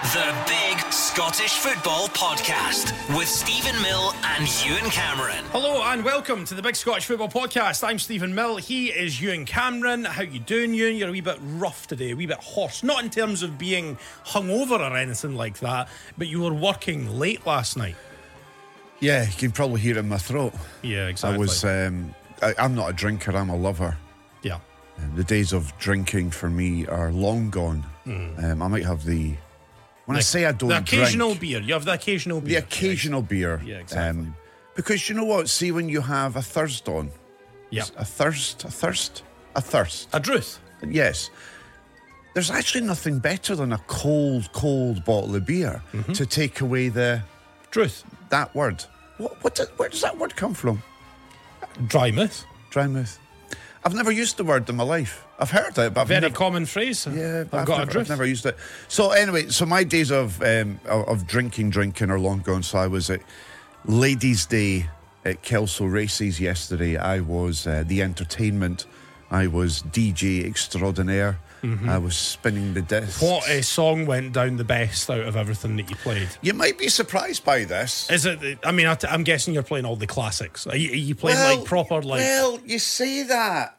The Big Scottish Football Podcast with Stephen Mill and Ewan Cameron. Hello and welcome to the Big Scottish Football Podcast. I'm Stephen Mill, he is Ewan Cameron. How you doing, Ewan? You're a wee bit rough today, a wee bit hoarse. Not in terms of being hungover or anything like that, but you were working late last night. Yeah, you can probably hear it in my throat. Yeah, exactly. I'm not a drinker, I'm a lover. Yeah. The days of drinking for me are long gone. I might have the occasional beer. You have the occasional beer. The occasional beer. Yeah, exactly. Because you know what? See, when you have a thirst on. Yeah. A thirst. A druth. Yes. There's actually nothing better than a cold bottle of beer to take away the Druth. that word. Where does that word come from? Dry mouth. Dry mouth. I've never used the word in my life. I've heard it, but I've Very never, common phrase. Yeah, I've got a druth. I've never used it. So anyway, my days of drinking are long gone. So I was at Ladies' Day at Kelso Races yesterday. I was the entertainment. I was DJ extraordinaire. I was spinning the discs. What song went down the best out of everything that you played? You might be surprised by this. Is it? I mean, I'm guessing you're playing all the classics. Are you playing like proper like? Well, you say that.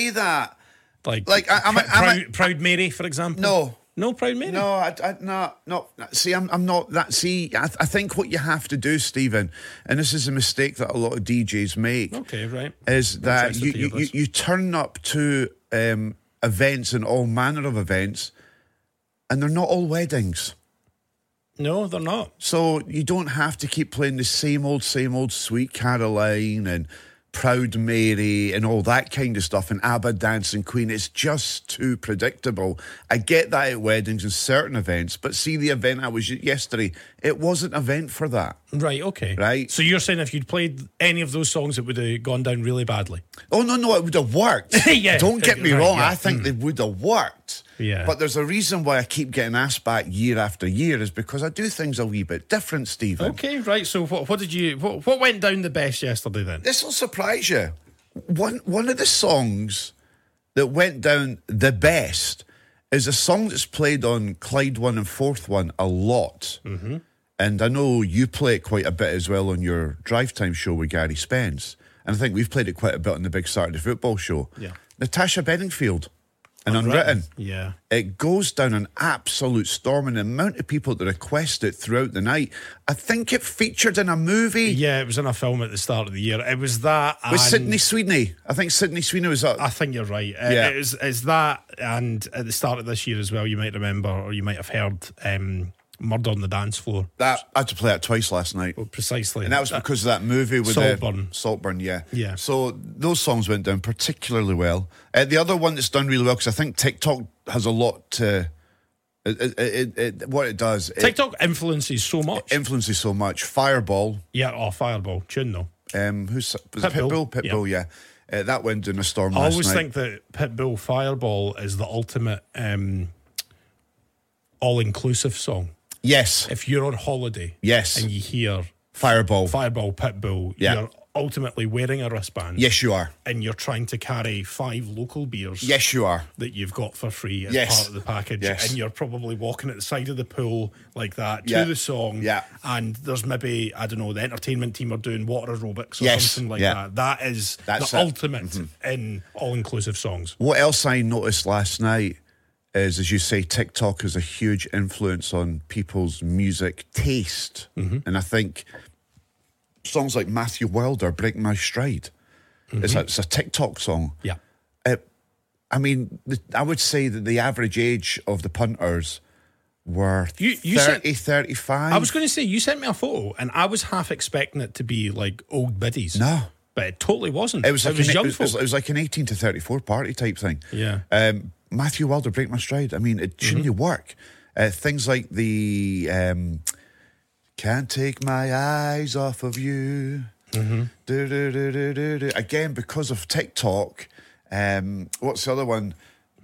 Like Proud Mary, for example. No Proud Mary. No. See, I'm not that. See, I think what you have to do, Stephen, and this is a mistake that a lot of DJs make. Okay, right. Is that you turn up to events and all manner of events, and they're not all weddings. No, they're not. So you don't have to keep playing the same old Sweet Caroline and Proud Mary and all that kind of stuff and ABBA Dancing Queen. It's just too predictable. I get that at weddings and certain events, but see the event I was yesterday, it wasn't an event for that. Right, okay. Right. So you're saying if you'd played any of those songs, it would have gone down really badly? Oh, no, it would have worked. Yeah. Don't get me Right, wrong, yeah. I think they would have worked. Yeah. But there's a reason why I keep getting asked back year after year is because I do things a wee bit different, Stephen. Okay, right. So what went down the best yesterday then? This will surprise you. One of the songs that went down the best is a song that's played on Clyde 1 and Fourth 1 a lot. Mm-hmm. And I know you play it quite a bit as well on your Drive Time show with Gary Spence. And I think we've played it quite a bit on the Big Saturday Football show. Yeah. Natasha Bedingfield and Unwritten. Yeah. It goes down an absolute storm, and the amount of people that request it throughout the night. I think it featured in a movie. Yeah, it was in a film at the start of the year. It was that With and Sydney Sweeney. I think Sydney Sweeney was up. I think you're right. Yeah. It's that, and at the start of this year as well, you might remember or you might have heard Murder on the Dance Floor. I had to play that twice last night. Well, precisely. And that was because of that movie with Saltburn. Saltburn, yeah. Yeah. So those songs went down particularly well. The other one that's done really well, because I think TikTok has a lot to... what it does... TikTok influences so much. It influences so much. Fireball. Yeah, Fireball. Tune though. Was it Pitbull? Pitbull, yeah. That went down a storm I last always night. think that Pitbull Fireball is the ultimate all-inclusive song. Yes. If you're on holiday Yes. and you hear Fireball. Pitbull, Yeah. you're ultimately wearing a wristband. Yes, you are. And you're trying to carry 5 local beers. Yes, you are. That you've got for free as Yes. part of the package. Yes. And you're probably walking at the side of the pool like that Yeah. to the song. Yeah. And there's maybe, I don't know, the entertainment team are doing water aerobics or Yes. something like Yeah. that. That's it. the ultimate in all-inclusive songs. What else I noticed last night is, as you say, TikTok has a huge influence on people's music taste. And I think songs like Matthew Wilder, Break My Stride, it's a TikTok song. Yeah. I mean, I would say that the average age of the punters were You 30, 35. I was going to say, you sent me a photo and I was half expecting it to be like old biddies. No. But it totally wasn't. It was like young it folk. was like an 18 to 34 party type thing. Yeah. Matthew Wilder, Break My Stride. I mean, it shouldn't work. Things like the Can't Take My Eyes Off of You. Again, because of TikTok. What's the other one?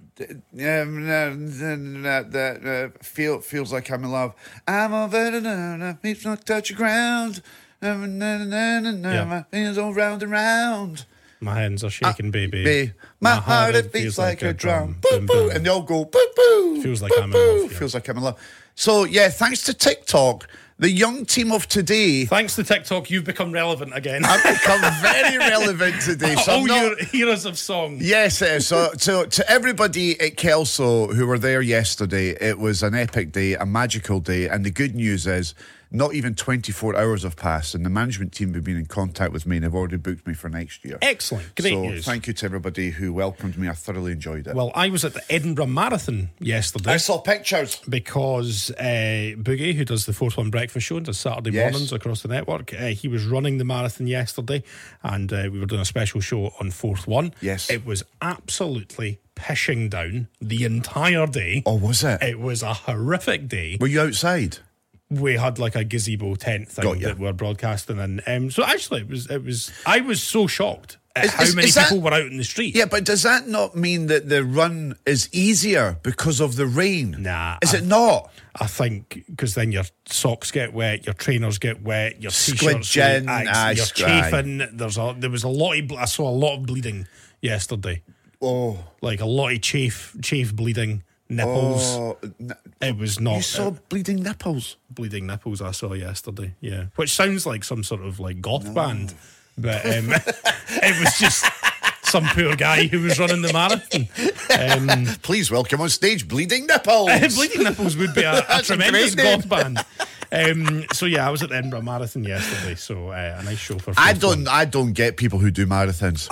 Feels like I'm in love. I'm a better, touch the ground. My fingers all round and round. My hands are shaking, baby. My heart, it beats like a drum. Boo, boo. And they all go, boo, boo. Feels like boo, I'm in boo. love, yeah. Feels like I'm in love. So, yeah, thanks to TikTok, the young team of today... Thanks to TikTok, you've become relevant again. I've become very relevant today. So All your heroes of song. Yes, it is. So to everybody at Kelso who were there yesterday, it was an epic day, a magical day, and the good news is not even 24 hours have passed, and the management team have been in contact with me and have already booked me for next year. Excellent. Great so news. Thank you to everybody who welcomed me. I thoroughly enjoyed it. Well, I was at the Edinburgh Marathon yesterday. I saw pictures. Because Boogie, who does the 4th1 Breakfast Show and does Saturday mornings across the network, he was running the marathon yesterday, and we were doing a special show on 4th1. Yes. It was absolutely pissing down the entire day. Oh, was it? It was a horrific day. Were you outside? We had like a gazebo tent thing that we're broadcasting in. So actually, it was. I was so shocked at how many people were out in the street. Yeah, but does that not mean that the run is easier because of the rain? Nah. Is it not? I think because then your socks get wet, your trainers get wet, your t-shirts Squidging, you're chafing. There was a lot of. I saw a lot of bleeding yesterday. Oh, like a lot of chafe bleeding. Nipples. Oh, it was not. You saw bleeding nipples? Bleeding nipples I saw yesterday, yeah. Which sounds like some sort of like goth band. But it was just some poor guy who was running the marathon. Please welcome on stage Bleeding Nipples. Bleeding Nipples would be a tremendous goth band. So yeah, I was at the Edinburgh Marathon yesterday. So a nice show for. I don't get people who do marathons.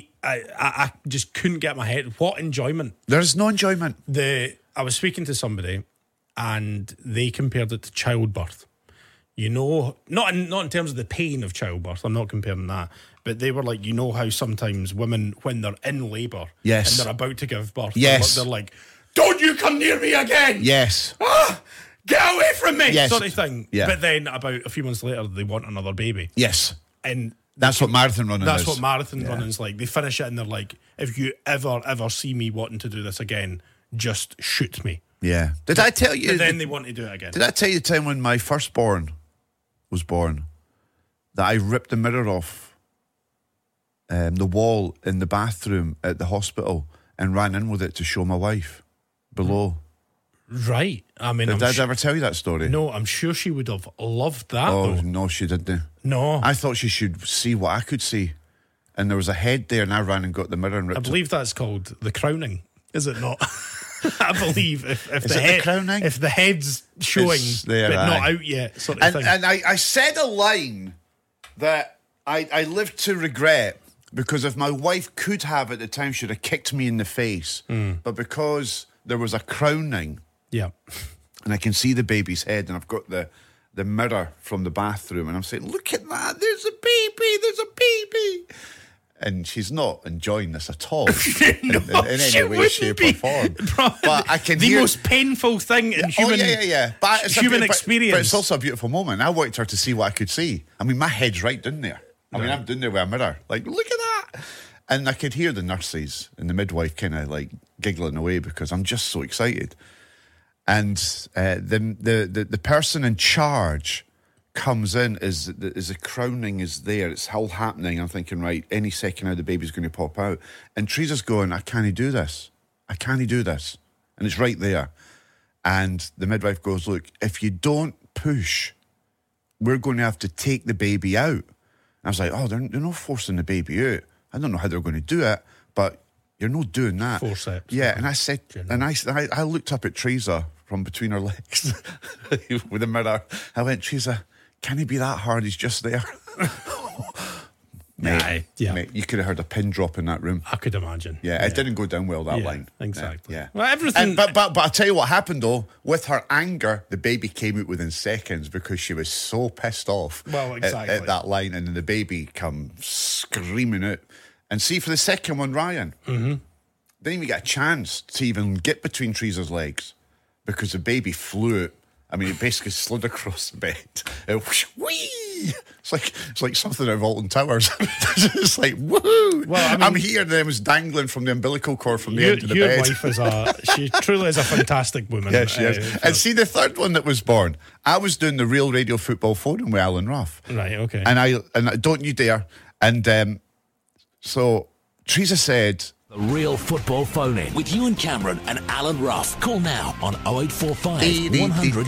I just couldn't get my head. What enjoyment? There's no enjoyment. I was speaking to somebody, and they compared it to childbirth. You know, not in terms of the pain of childbirth. I'm not comparing that, but they were like, you know how sometimes women, when they're in labour, yes, and they're about to give birth, yes, they're like, "Don't you come near me again!" Yes. Get away from me! Yes. Sort of thing. Yeah. But then about a few months later, they want another baby. Yes. And that's what marathon running is. That's what marathon running is like. They finish it and they're like, if you ever see me wanting to do this again, just shoot me. Yeah. Did I tell you? But then they want to do it again. Did I tell you the time when my firstborn was born that I ripped the mirror off the wall in the bathroom at the hospital and ran in with it to show my wife below? Right. I mean, did I ever tell you that story? No, I'm sure she would have loved that. Oh, though. no, she didn't. No. I thought she should see what I could see. And there was a head there, and I ran and got the mirror and ripped it. I believe that's called the crowning, is it not? I believe if the crowning? If the head's showing there, but not out yet, sort of thing. And I said a line that I lived to regret, because if my wife could have at the time, she'd have kicked me in the face. But because there was a crowning, yeah, and I can see the baby's head, and I've got the mirror from the bathroom, and I'm saying, look at that, there's a baby. And she's not enjoying this at all in any way, shape or form. But I can hear... The most painful thing in human, but human experience. But it's also a beautiful moment. I wanted her to see what I could see. I mean, my head's right down there. I mean, I'm down there with a mirror. Like, look at that. And I could hear the nurses and the midwife kind of like giggling away because I'm just so excited. And the person in charge comes in as the crowning is there. It's all happening. I'm thinking, right, any second now the baby's going to pop out. And Teresa's going, I can't do this. And it's right there. And the midwife goes, look, if you don't push, we're going to have to take the baby out. And I was like, oh, they're not forcing the baby out. I don't know how they're going to do it, but you're not doing that. Forceps. Yeah, and I said, and I looked up at Teresa from between her legs with a mirror. I went, Teresa, can he be that hard? He's just there. Mate, you could have heard a pin drop in that room. I could imagine. Yeah, it didn't go down well, that line. Exactly. Yeah. Well, everything. But I'll tell you what happened, though. With her anger, the baby came out within seconds because she was so pissed off at that line. And then the baby come screaming out. And see, for the second one, Ryan, didn't even get a chance to even get between Teresa's legs because the baby flew out. I mean, it basically slid across the bed. Whee! It's like something out of Alton Towers. It's like, woohoo! Well, I mean, I'm here, and then it was dangling from the umbilical cord from the end of the bed. Your wife she truly is a fantastic woman. Yes, she is. And see, the third one that was born, I was doing the Real Radio Football Forum with Alan Ruff. Right, okay. And don't you dare. And so Teresa said, The Real Football Phone-In with Ewan Cameron and Alan Ruff. Call now on 0845 100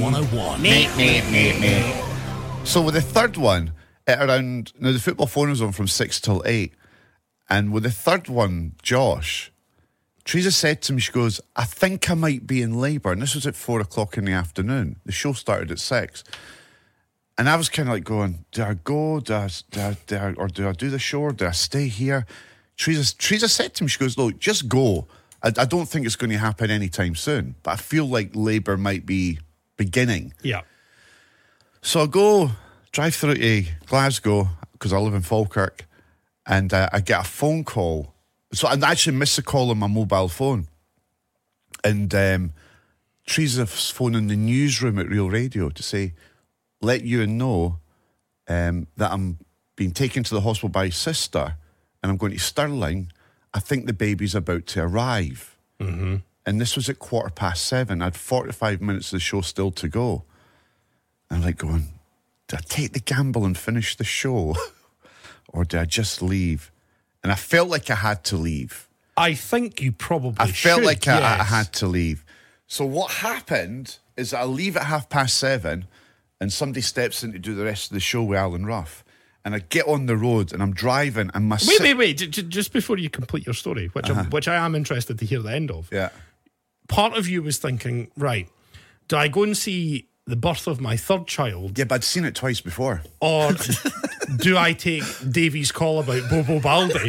2101. So with the third one, at around, now the football phone was on from 6 till 8, and with the third one, Josh, Teresa said to me, she goes, I think I might be in labour. And this was at 4 o'clock in the afternoon. The show started at 6. And I was kind of like going, do I go? Do I do the show? Or do I stay here? Teresa said to me, she goes, look, just go. I don't think it's going to happen anytime soon, but I feel like labour might be beginning. Yeah. So I go, drive through to Glasgow, because I live in Falkirk, and I get a phone call. So I actually missed a call on my mobile phone. And Teresa's phoning the newsroom at Real Radio to say, let you know that I'm being taken to the hospital by his sister, and I'm going to Stirling. I think the baby's about to arrive. Mm-hmm. And this was at 7:15. I had 45 minutes of the show still to go. And I'm like going, do I take the gamble and finish the show? Or do I just leave? And I felt like I had to leave. I think you probably I felt should, like yes. I had to leave. So what happened is I leave at 7:30, and somebody steps in to do the rest of the show with Alan Ruff. And I get on the road and I'm driving and my... Wait. Just before you complete your story, which I am interested to hear the end of. Yeah. Part of you was thinking, right, do I go and see the birth of my third child? Yeah, but I'd seen it twice before. Or do I take Davey's call about Bobo Baldi?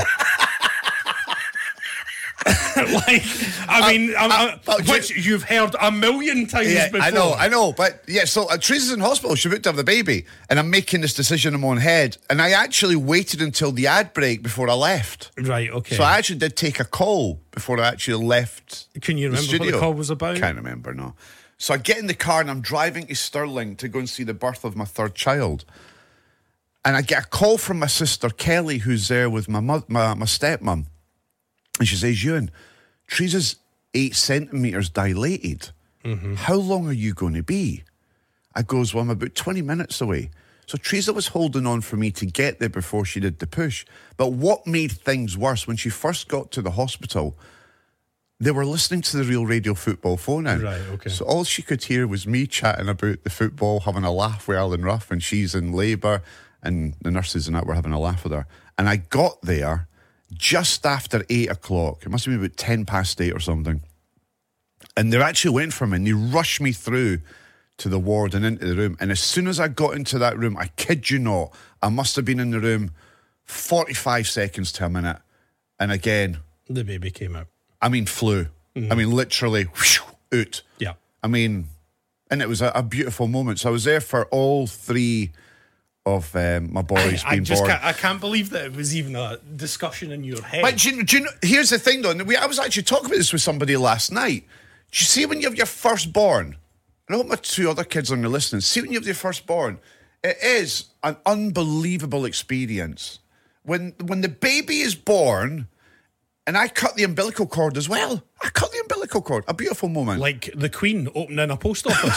Which you've heard a million times before. I know. But yeah, so Teresa's in hospital. She booked to have the baby. And I'm making this decision in my own head. And I actually waited until the ad break before I left. Right, okay. So I actually did take a call before I actually left. Can you remember what the call was about? Can't remember, no. So I get in the car and I'm driving to Stirling to go and see the birth of my third child. And I get a call from my sister Kelly, who's there with my stepmom. And she says, Ewan, Teresa's 8 centimetres dilated. Mm-hmm. How long are you going to be? I goes, well, I'm about 20 minutes away. So Teresa was holding on for me to get there before she did the push. But what made things worse, when she first got to the hospital, they were listening to the Real Radio football phone-in. Right, okay. So all she could hear was me chatting about the football, having a laugh with Alan Ruff, and she's in labour, and the nurses and that were having a laugh with her. And I got there just after 8 o'clock. It must have been about 8:10 or something. And they're actually waiting for me, and they rushed me through to the ward and into the room. And as soon as I got into that room, I kid you not, I must have been in the room 45 seconds to a minute. And again, the baby came out. I mean, flew. Mm-hmm. I mean, literally, whoosh, out. Yeah. I mean, and it was a beautiful moment. So I was there for all three of my boys being born. I can't believe that it was even a discussion in your head. But do you know, here's the thing, though. I was actually talking about this with somebody last night. Do you see when you have your firstborn? I hope my two other kids are listening. See when you have your firstborn, it is an unbelievable experience. When the baby is born, and I cut the umbilical cord as well. I cut the umbilical cord. A beautiful moment. Like the Queen opening a post office.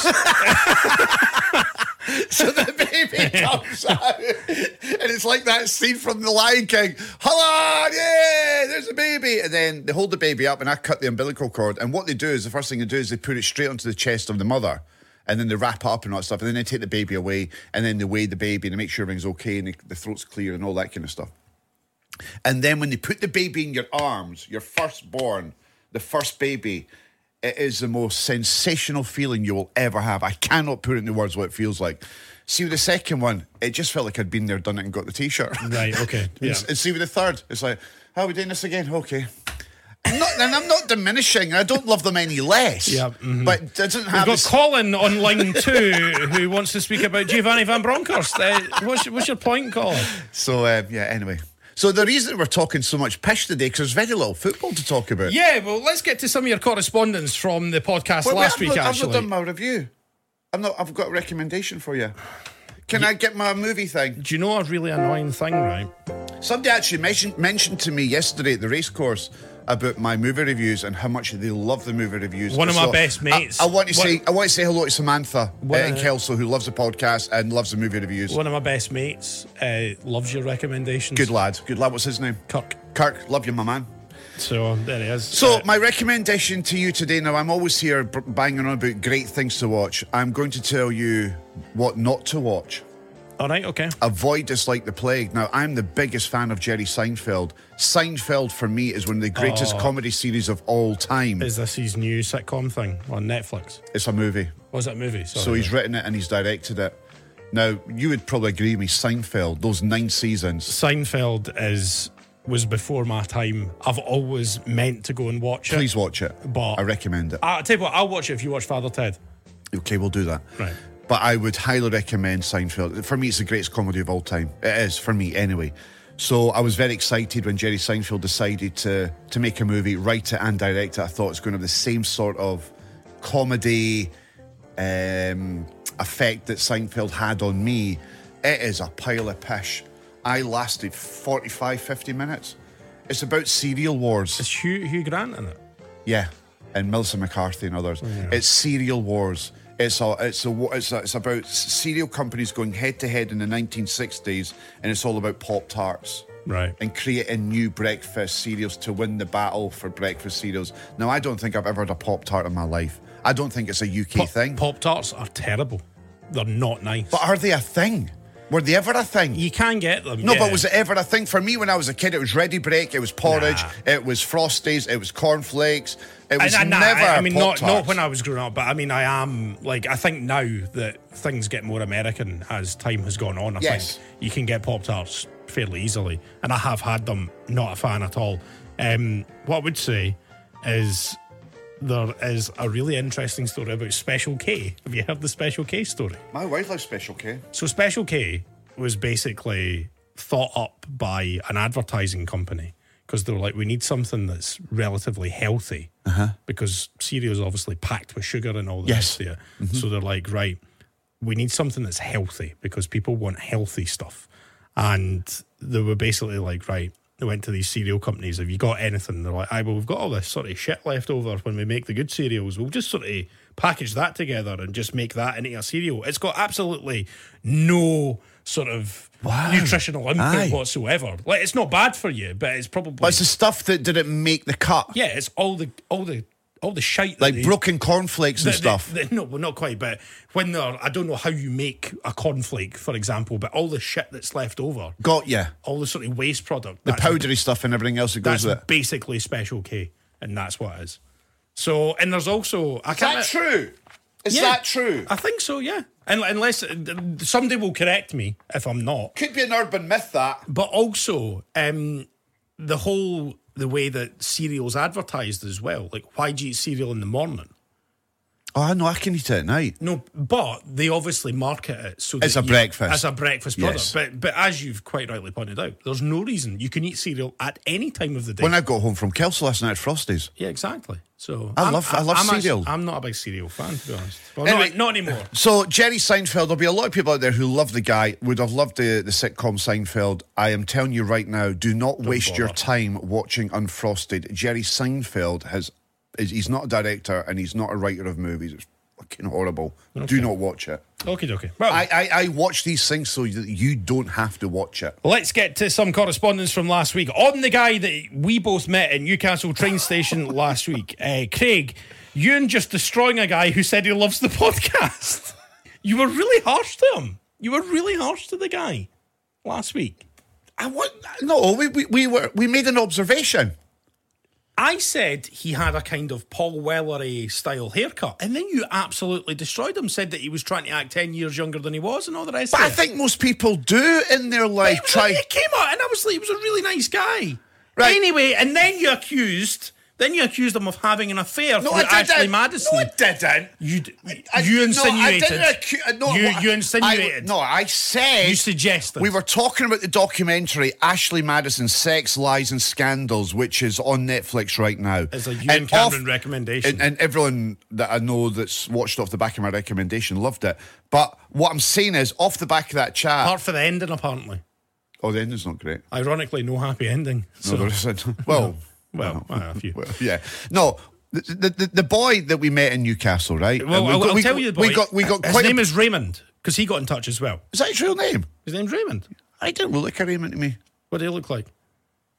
So the baby comes out, and it's like that scene from The Lion King. Hello, yeah, there's a baby. And then they hold the baby up, and I cut the umbilical cord. And what they do is, the first thing they do is they put it straight onto the chest of the mother, and then they wrap it up and all that stuff. And then they take the baby away, and then they weigh the baby, and they make sure everything's okay, and the throat's clear, and all that kind of stuff. And then when they put the baby in your arms, your firstborn, the first baby, it is the most sensational feeling you will ever have. I cannot put it into words what it feels like. See, with the second one, it just felt like I'd been there, done it, and got the T-shirt. Right, okay. Yeah. And see, with the third, it's like, how are we doing this again? Okay. And I'm not diminishing. I don't love them any less. Yeah, mm-hmm. But it doesn't have... We've got Colin on line 2 who wants to speak about Giovanni Van Bronckhorst. What's your point, Colin? So, anyway... So the reason we're talking so much pish today, because there's very little football to talk about. Yeah, well, let's get to some of your correspondence from the podcast last week, actually. I've not done my review. I've got a recommendation for you. Can I get my movie thing? Do you know a really annoying thing, right? Somebody actually mentioned to me yesterday at the racecourse about my movie reviews and how much they love the movie reviews. One of my best mates. I want to say hello to Samantha in Kelso, who loves the podcast and loves the movie reviews. One of my best mates loves your recommendations. Good lad. What's his name? Kirk. Kirk, love you, my man. So there he is. So my recommendation to you today, now I'm always here banging on about great things to watch. I'm going to tell you what not to watch. All right, okay. Avoid this like the plague. Now, I'm the biggest fan of Jerry Seinfeld. Seinfeld, for me, is one of the greatest comedy series of all time. Is this his new sitcom thing on Netflix? It's a movie. Was it a movie? Sorry. So he's written it and he's directed it. Now, you would probably agree with me, Seinfeld, those 9 seasons. Seinfeld was before my time. I've always meant to go and watch it. Please watch it. But I recommend it. I'll tell you what, I'll watch it if you watch Father Ted. Okay, we'll do that. Right. But I would highly recommend Seinfeld. For me, it's the greatest comedy of all time. It is, for me, anyway. So I was very excited when Jerry Seinfeld decided to make a movie, write it and direct it. I thought it's going to have the same sort of comedy effect that Seinfeld had on me. It is a pile of pish. I lasted 45, 50 minutes. It's about cereal wars. Is Hugh Grant in it? Yeah, and Melissa McCarthy and others. Yeah. It's cereal wars. It's about cereal companies going head to head in the 1960s, and it's all about Pop-Tarts. Right. And creating new breakfast cereals to win the battle for breakfast cereals. Now, I don't think I've ever had a Pop-Tart in my life. I don't think it's a UK thing. Pop-Tarts are terrible. They're not nice. But are they a thing? Were they ever a thing? You can get them. No, yeah. but was it ever a thing? For me, when I was a kid, it was Ready Break, it was porridge, it was Frosties, it was cornflakes. It was never I mean, Pop-Tarts. not when I was growing up, but I mean, I think now that things get more American as time has gone on, I think you can get Pop-Tarts fairly easily. And I have had them, not a fan at all. What I would say is there is a really interesting story about Special K. Have you heard the Special K story? My wife loves Special K. So Special K was basically thought up by an advertising company because they were like, we need something that's relatively healthy because cereal is obviously packed with sugar and all the rest of it. So they're like, right, we need something that's healthy because people want healthy stuff. And they were basically like, right, they went to these cereal companies, have you got anything? They're like, well, we've got all this sort of shit left over when we make the good cereals. We'll just sort of package that together and just make that into a cereal. It's got absolutely no sort of nutritional input whatsoever. Like, it's not bad for you, but it's probably... But it's the stuff that didn't make the cut. Yeah, it's all the shite. Like broken cornflakes and stuff. No, well, not quite, but when they're... I don't know how you make a cornflake, for example, but all the shit that's left over... Got ya. All the sort of waste product. The powdery stuff and everything else that goes with it. That's basically Special K, and that's what it is. So, and there's also... Is that true? Is that true? I think so, yeah. And unless somebody will correct me if I'm not. Could be an urban myth, that. But also, the way that cereal's advertised as well. Like, why do you eat cereal in the morning? Oh, no, I can eat it at night. No, but they obviously market it so as a breakfast. As a breakfast product. Yes. But as you've quite rightly pointed out, there's no reason you can eat cereal at any time of the day. When I got home from Kelso last night, Frosties. Yeah, exactly. So I love cereal. I'm not a big cereal fan, to be honest. Well, anyway, not anymore. So Jerry Seinfeld, there'll be a lot of people out there who love the guy, would have loved the sitcom Seinfeld. I am telling you right now, do not waste your time watching Unfrosted. Jerry Seinfeld he's not a director and he's not a writer of movies. It's fucking horrible. Okay. Do not watch it. Okay. Well, I watch these things so that you don't have to watch it. Let's get to some correspondence from last week on the guy that we both met in Newcastle train station last week. Craig, Ewan just destroying a guy who said he loves the podcast. You were really harsh to him. You were really harsh to the guy last week. We made an observation. I said he had a kind of Paul Wellery style haircut, and then you absolutely destroyed him, said that he was trying to act 10 years younger than he was and all the rest of it. But I think most people do in their life. It came out, and I was like, he was a really nice guy. Right. Anyway, and then you accused him of having an affair with Ashley Madison. No, I didn't. You insinuated. You insinuated. I said. You suggested. We were talking about the documentary Ashley Madison, Sex, Lies and Scandals, which is on Netflix right now. It's a Ewan Cameron recommendation. And everyone that I know that's watched off the back of my recommendation loved it. But what I'm saying is, off the back of that chat... Apart for the ending, apparently. Oh, the ending's not great. Ironically, no happy ending. No, there isn't. Well... Well, a few. Well, yeah. No, the boy that we met in Newcastle, right? Well, I'll tell you the boy. We got his name is Raymond, because he got in touch as well. Is that his real name? His name's Raymond. I don't look like a Raymond to me. What do he look like?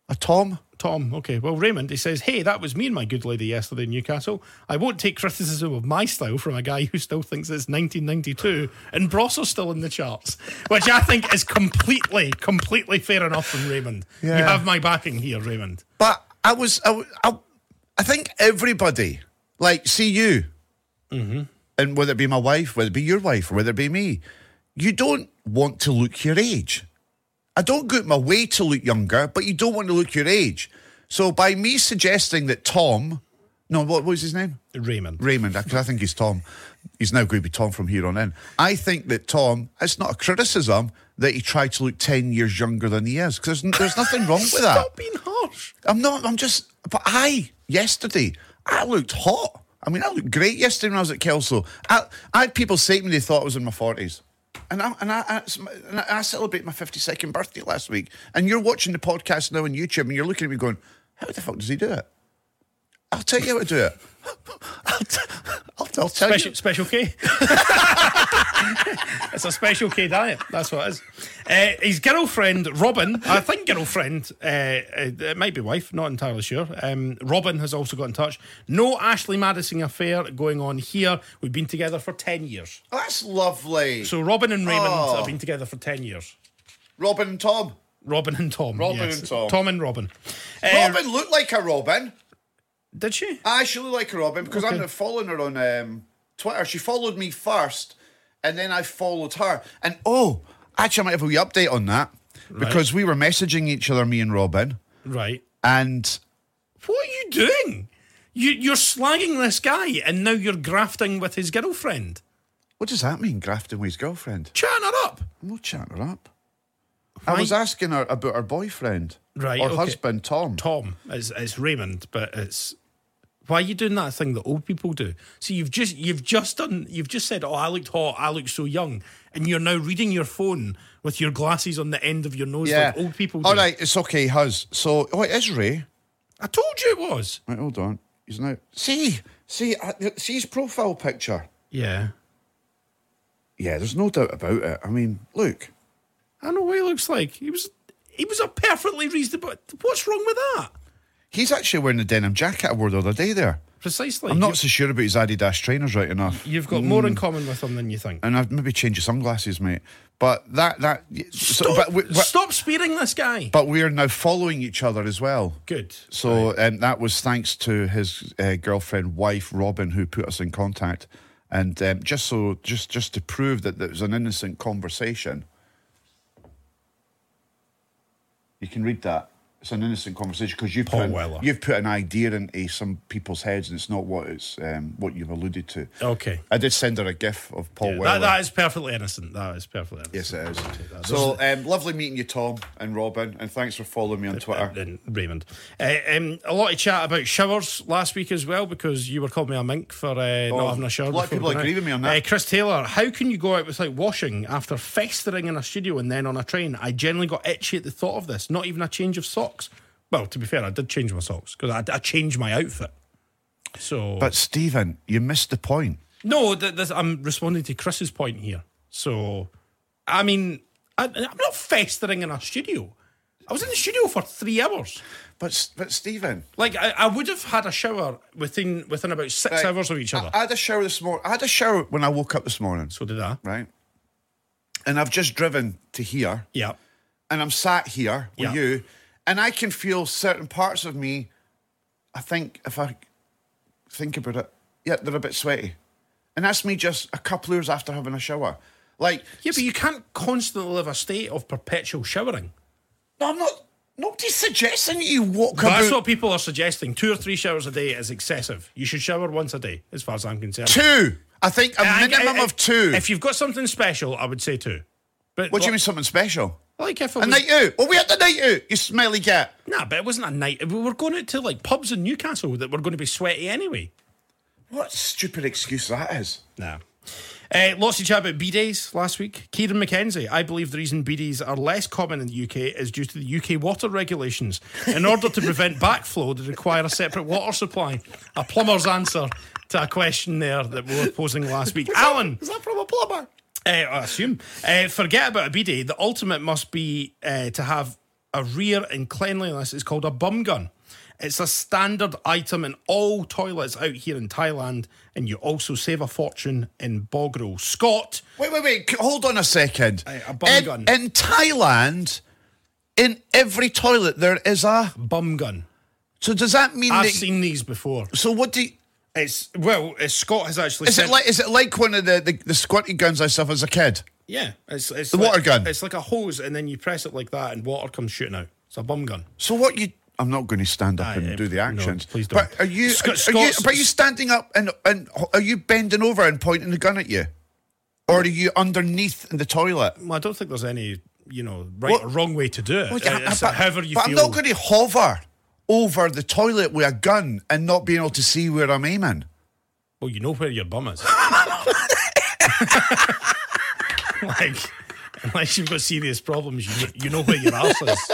A Tom? Tom, okay. Well, Raymond, he says, hey, that was me and my good lady yesterday in Newcastle. I won't take criticism of my style from a guy who still thinks it's 1992 and Brosser's still in the charts, which I think is completely fair enough from Raymond. Yeah. You have my backing here, Raymond. But I think everybody, like, see you, and whether it be my wife, whether it be your wife, or whether it be me, you don't want to look your age. I don't go out my way to look younger, but you don't want to look your age. So by me suggesting that Tom, no, what was his name? Raymond, because I think he's Tom. He's now going to be Tom from here on in. I think that Tom, it's not a criticism that he tried to look 10 years younger than he is, because there's nothing wrong with that. Stop being harsh. Yesterday, I looked hot. I mean, I looked great yesterday when I was at Kelso. I had people say to me they thought I was in my 40s. And I celebrate my 52nd birthday last week. And you're watching the podcast now on YouTube and you're looking at me going, how the fuck does he do it? I'll tell you how to do it. I'll tell you. Special K. It's a Special K diet. That's what it is. His girlfriend, Robin, I think girlfriend, it might be wife, not entirely sure. Robin has also got in touch. No Ashley Madison affair going on here. We've been together for 10 years. That's lovely. So Robin and Raymond have been together for 10 years. Robin and Tom. Robin and Tom. Robin and Tom. Tom and Robin. Robin looked like a Robin. Did she? She looked like a Robin because I'm not following her on Twitter. She followed me first and then I followed her. And actually I might have a wee update on that because we were messaging each other, me and Robin. Right. And what are you doing? You're slagging this guy and now you're grafting with his girlfriend. What does that mean, grafting with his girlfriend? Chatting her up. I'm not chatting her up. I was asking her about her boyfriend. Right. Or husband, Tom. Tom. It's Raymond, but it's... Why are you doing that thing that old people do? So you've just said, I looked hot, I looked so young, and you're now reading your phone with your glasses on the end of your nose like old people do. All right, it's okay, Huz. So, it is Ray. I told you it was. Right, hold on. He's now... See his profile picture. Yeah. Yeah, there's no doubt about it. I mean, look. I know what he looks like. He was a perfectly reasonable... What's wrong with that? He's actually wearing the denim jacket I wore the other day there. Precisely. I'm not so sure about his Adidas trainers right enough. You've got more in common with him than you think. And I'd maybe change your sunglasses, mate. But Stop spearing this guy. But we're now following each other as well. Good. So that was thanks to his girlfriend, wife, Robin, who put us in contact. And just to prove that there was an innocent conversation. You can read that. It's an innocent conversation because you've put an idea into some people's heads and it's not what you've alluded to. Okay. I did send her a gif of Paul Weller. That is perfectly innocent. That is perfectly innocent. Yes, it is. So, lovely meeting you, Tom and Robin, and thanks for following me on Twitter. And Raymond. A lot of chat about showers last week as well because you were calling me a mink for not having a shower. A lot of people agree with me on that. Chris Taylor, how can you go out without washing after festering in a studio and then on a train? I generally got itchy at the thought of this. Not even a change of socks. Well, to be fair, I did change my socks because I changed my outfit. So, but Stephen, you missed the point. No, I'm responding to Chris's point here. So, I mean, I'm not festering in a studio. I was in the studio for 3 hours. But Stephen, like I would have had a shower within about 6 hours of each other. I had a shower this morning. I had a shower when I woke up this morning. So did I. Right. And I've just driven to here. Yeah. And I'm sat here with you. And I can feel certain parts of me, I think, if I think about it, they're a bit sweaty. And that's me just a couple hours after having a shower. Like, yeah, but you can't constantly live a state of perpetual showering. No, I'm not. Nobody's suggesting you walk about. That's what people are suggesting. 2 or 3 showers a day is excessive. You should shower once a day, as far as I'm concerned. 2! I think a minimum of 2. If you've got something special, I would say 2. But what do you mean something special? Like if it a night out. Well, we had the night out, you smelly gat. Nah, but it wasn't a night. We were going out to like pubs in Newcastle that were going to be sweaty anyway. What stupid excuse that is. Nah. Lots of chat about B-days last week. Kieran McKenzie, I believe the reason B-days are less common in the UK is due to the UK water regulations. In order to prevent backflow, they require a separate water supply. A plumber's answer to a question there that we were posing last week. Alan. Is that from a plumber? I assume. Forget about a B-day. The ultimate must be to have a rare in cleanliness. It's called a bum gun. It's a standard item in all toilets out here in Thailand, and you also save a fortune in Bogrel. Scott. Wait. Hold on a second. A bum gun. In Thailand, in every toilet, there is a Bum gun. So does that mean I've that... seen these before. So what do you... Scott has actually Is it like one of the squirty guns I saw as a kid? Yeah. It's the water gun? It's like a hose, and then you press it like that, and water comes shooting out. It's a bum gun. So what you... I'm not going to stand up and do the actions. No, please don't. But are you standing up and are you bending over and pointing the gun at you? Or are you underneath in the toilet? Well, I don't think there's any, right or wrong way to do it. However you feel. I'm not going to hover over the toilet with a gun and not being able to see where I'm aiming. Well, you know where your bum is. Unless you've got serious problems, you know where your arse is.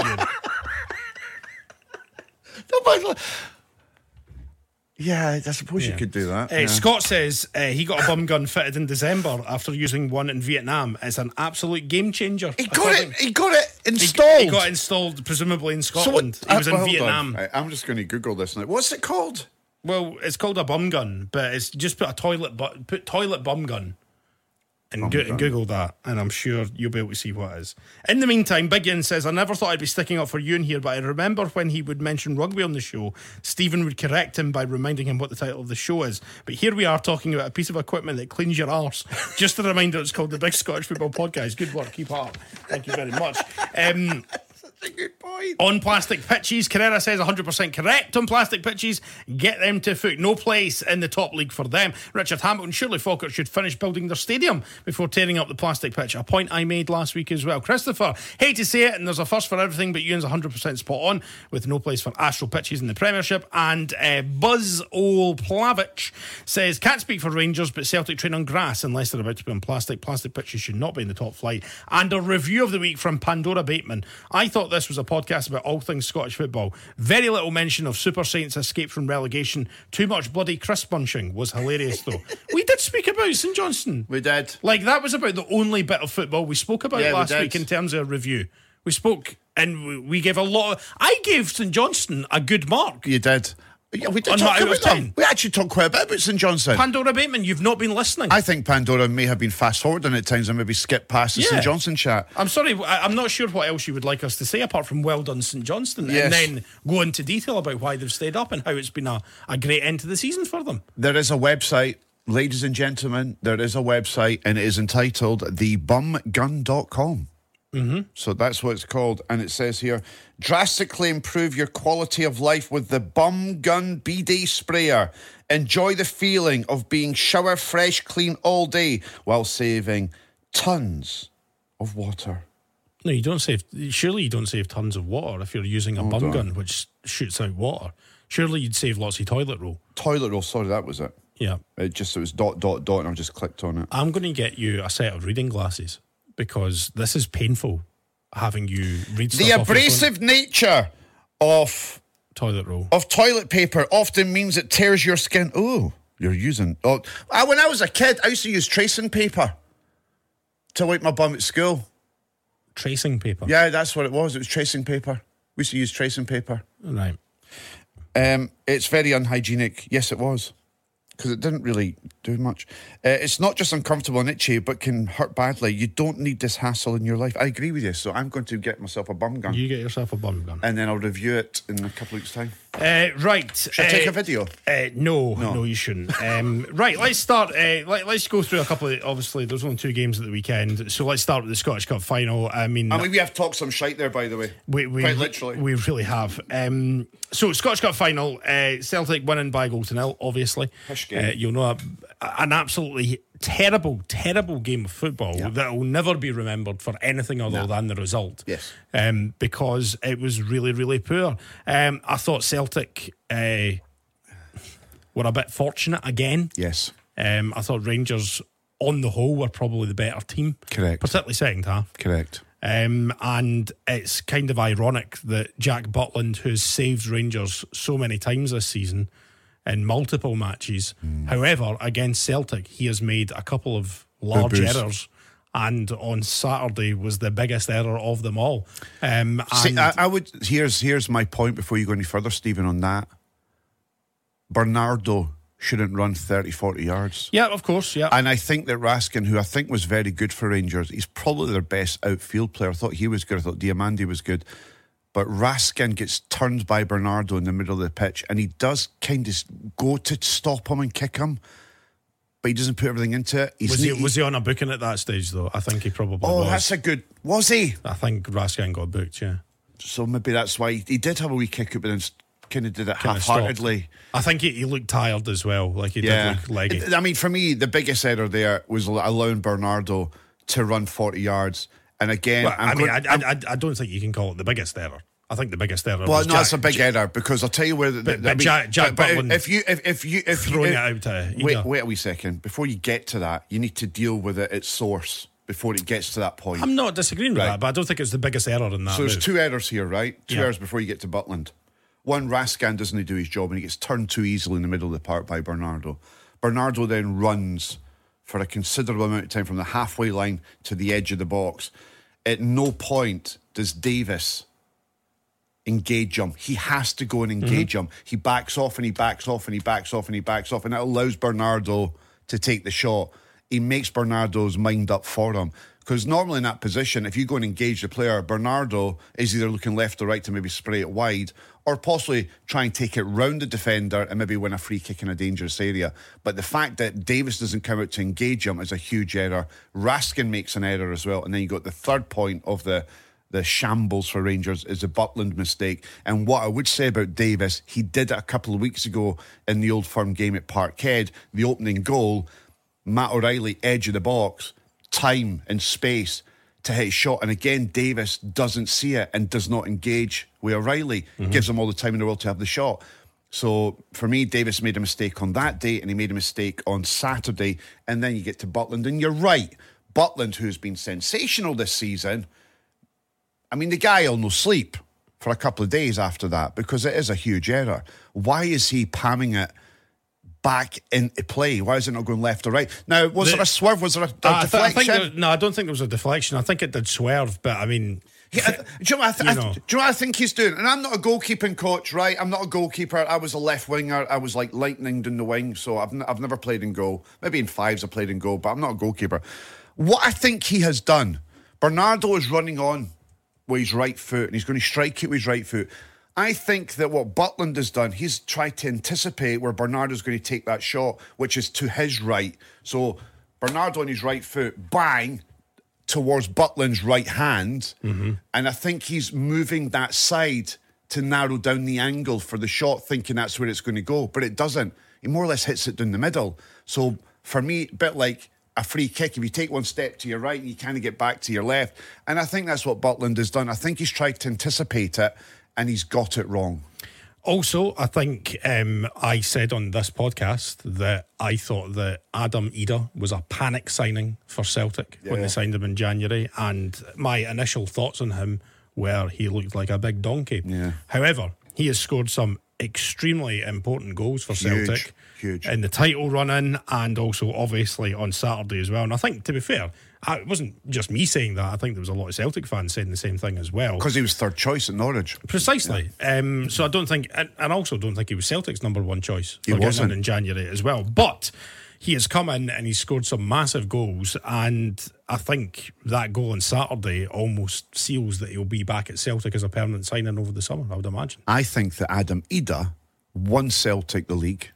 Yeah, I suppose you could do that. Scott says he got a bum gun fitted in December after using one in Vietnam. It's an absolute game changer. He got it installed. He got installed, presumably in Scotland. He was in Vietnam. Right, I'm just going to Google this now. What's it called? Well, it's called a bum gun, but it's just put toilet bum gun. And Google that, and I'm sure you'll be able to see what it is. In the meantime, Big Ian says, I never thought I'd be sticking up for Ewan here, but I remember when he would mention rugby on the show, Stephen would correct him by reminding him what the title of the show is. But here we are talking about a piece of equipment that cleans your arse. Just a reminder, it's called the Big Scottish Football Podcast. Good work, keep up. Thank you very much. A good point. On plastic pitches, Carrera says 100% correct on plastic pitches. Get them to foot. No place in the top league for them. Richard Hamilton, surely Falkirk should finish building their stadium before tearing up the plastic pitch. A point I made last week as well. Christopher, hate to say it, and there's a first for everything, but Ewan's 100% spot on with no place for Astral pitches in the Premiership. And Buzz Olplavich says, can't speak for Rangers, but Celtic train on grass unless they're about to be on plastic. Plastic pitches should not be in the top flight. And a review of the week from Pandora Bateman. I thought this was a podcast about all things Scottish football. Very little mention of Super Saints' escape from relegation. Too much bloody crisp bunching. Was hilarious though. We did speak about St Johnstone. We did. Like, that was about the only bit of football we spoke about last week in terms of a review. We spoke and we gave a lot of... I gave St Johnstone a good mark. You did. Yeah, we did talk about them. We actually talked quite a bit about St Johnstone. Pandora Bateman, you've not been listening. I think Pandora may have been fast forwarding at times and maybe skipped past the St Johnstone chat. I'm sorry, I'm not sure what else you would like us to say apart from well done St Johnstone, and then go into detail about why they've stayed up and how it's been a great end to the season for them. There is a website, ladies and gentlemen, there is a website, and it is entitled thebumgun.com. So that's what it's called, and it says here, drastically improve your quality of life with the Bum Gun BD sprayer. Enjoy the feeling of being shower fresh clean all day while saving tons of water. No, surely you don't save tons of water if you're using a bum gun which shoots out water. Surely you'd save lots of toilet roll. Sorry, that was it. Yeah. It was ... and I just clicked on it. I'm going to get you a set of reading glasses, because this is painful having you read stuff. The abrasive nature of toilet roll, of toilet paper, often means it tears your skin. Oh, you're using... when I was a kid, I used to use tracing paper to wipe my bum at school. Tracing paper? Yeah, that's what it was. It was tracing paper. We used to use tracing paper. Right. It's very unhygienic. Yes, it was. Because it didn't really do much. It's not just uncomfortable and itchy, but can hurt badly. You don't need this hassle in your life. I agree with you, so I'm going to get myself a bum gun. You get yourself a bum gun. And then I'll review it in a couple of weeks' time. Right. Should I take a video? No, you shouldn't. Right, let's start. Let's go through a couple of... Obviously, there's only 2 games at the weekend, so let's start with the Scottish Cup final. I mean, we have talked some shite there, by the way. Quite literally. We really have. So, Scottish Cup final, Celtic winning by 1-0, obviously. You'll know an absolutely terrible game of football that will never be remembered for anything other than the result. Yes. Because it was really, really poor. I thought Celtic were a bit fortunate again. Yes. I thought Rangers, on the whole, were probably the better team. Correct. Particularly second half. Correct. And it's kind of ironic that Jack Butland, who's saved Rangers so many times this season in multiple matches, however, against Celtic, he has made a couple of large errors and on Saturday was the biggest error of them all. See, I would. Here's my point before you go any further, Stephen, on that. Bernardo shouldn't run 30, 40 yards. Yeah, of course, yeah. And I think that Raskin, who I think was very good for Rangers, he's probably their best outfield player. I thought he was good. I thought Diamandi was good. But Raskin gets turned by Bernardo in the middle of the pitch, and he does kind of go to stop him and kick him, but he doesn't put everything into it. Was he on a booking at that stage, though? I think he probably was. Oh, that's a good... Was he? I think Raskin got booked, yeah. So maybe that's why he did have a wee kick up, but then kind of did it half-heartedly. I think he looked tired as well, like he did look leggy. I mean, for me, the biggest error there was allowing Bernardo to run 40 yards. And again... Well, I don't think you can call it the biggest error. I think the biggest error. Well, no, it's a big error because I'll tell you where. Jack Butland, if you throwing it out to wait a wee second before you get to that, you need to deal with it at source before it gets to that point. I'm not disagreeing with that, but I don't think it's the biggest error in that. So there's two errors here, right? Two Yeah. errors before you get to Butland. One, Raskin doesn't do his job and he gets turned too easily in the middle of the park by Bernardo. Bernardo then runs for a considerable amount of time from the halfway line to the edge of the box. At no point does Davis engage him. He has to go and engage him. He backs off and he backs off and he backs off and he backs off, and it allows Bernardo to take the shot. He makes Bernardo's mind up for him. Because normally in that position, if you go and engage the player, Bernardo is either looking left or right to maybe spray it wide, or possibly try and take it round the defender and maybe win a free kick in a dangerous area. But the fact that Davis doesn't come out to engage him is a huge error. Raskin makes an error as well. And then you got the third point of the shambles for Rangers is a Butland mistake. And what I would say about Davis, he did it a couple of weeks ago in the Old Firm game at Parkhead, the opening goal. Matt O'Reilly, edge of the box, time and space to hit his shot, and again Davis doesn't see it and does not engage with O'Reilly. Gives him all the time in the world to have the shot. So for me, Davis made a mistake on that day and he made a mistake on Saturday, and then you get to Butland, and you're right, Butland, who's been sensational this season, I mean, the guy will no sleep for a couple of days after that because it is a huge error. Why is he palming it back into play? Why is it not going left or right? Now, was there a swerve? Was there a deflection? I don't think there was a deflection. I think it did swerve, but I mean... Do you know what I think he's doing? And I'm not a goalkeeping coach, right? I'm not a goalkeeper. I was a left winger. I was like lightning down the wing, so I've never played in goal. Maybe in fives I played in goal, but I'm not a goalkeeper. What I think he has done, Bernardo is running on with his right foot and he's going to strike it with his right foot. I think that what Butland has done, he's tried to anticipate where Bernardo's going to take that shot, which is to his right. So Bernardo on his right foot, bang, towards Butland's right hand. And I think he's moving that side to narrow down the angle for the shot, thinking that's where it's going to go. But it doesn't. He more or less hits it down the middle. So for me, a bit like a free kick, if you take one step to your right, you kind of get back to your left. And I think that's what Butland has done. I think he's tried to anticipate it and he's got it wrong. Also, I think I said on this podcast that I thought that Adam Ida was a panic signing for Celtic when they signed him in January, and my initial thoughts on him were he looked like a big donkey. However, he has scored some extremely important goals for Celtic. Huge. In the title run-in and also obviously on Saturday as well. And I think, to be fair, it wasn't just me saying that. I think there was a lot of Celtic fans saying the same thing as well. Because he was third choice at Norwich. Precisely. So I don't think, and I also don't think he was Celtic's number one choice. He wasn't in January as well. But he has come in and he's scored some massive goals, and I think that goal on Saturday almost seals that he'll be back at Celtic as a permanent signing over the summer, I would imagine. I think that Adam Ida won Celtic the league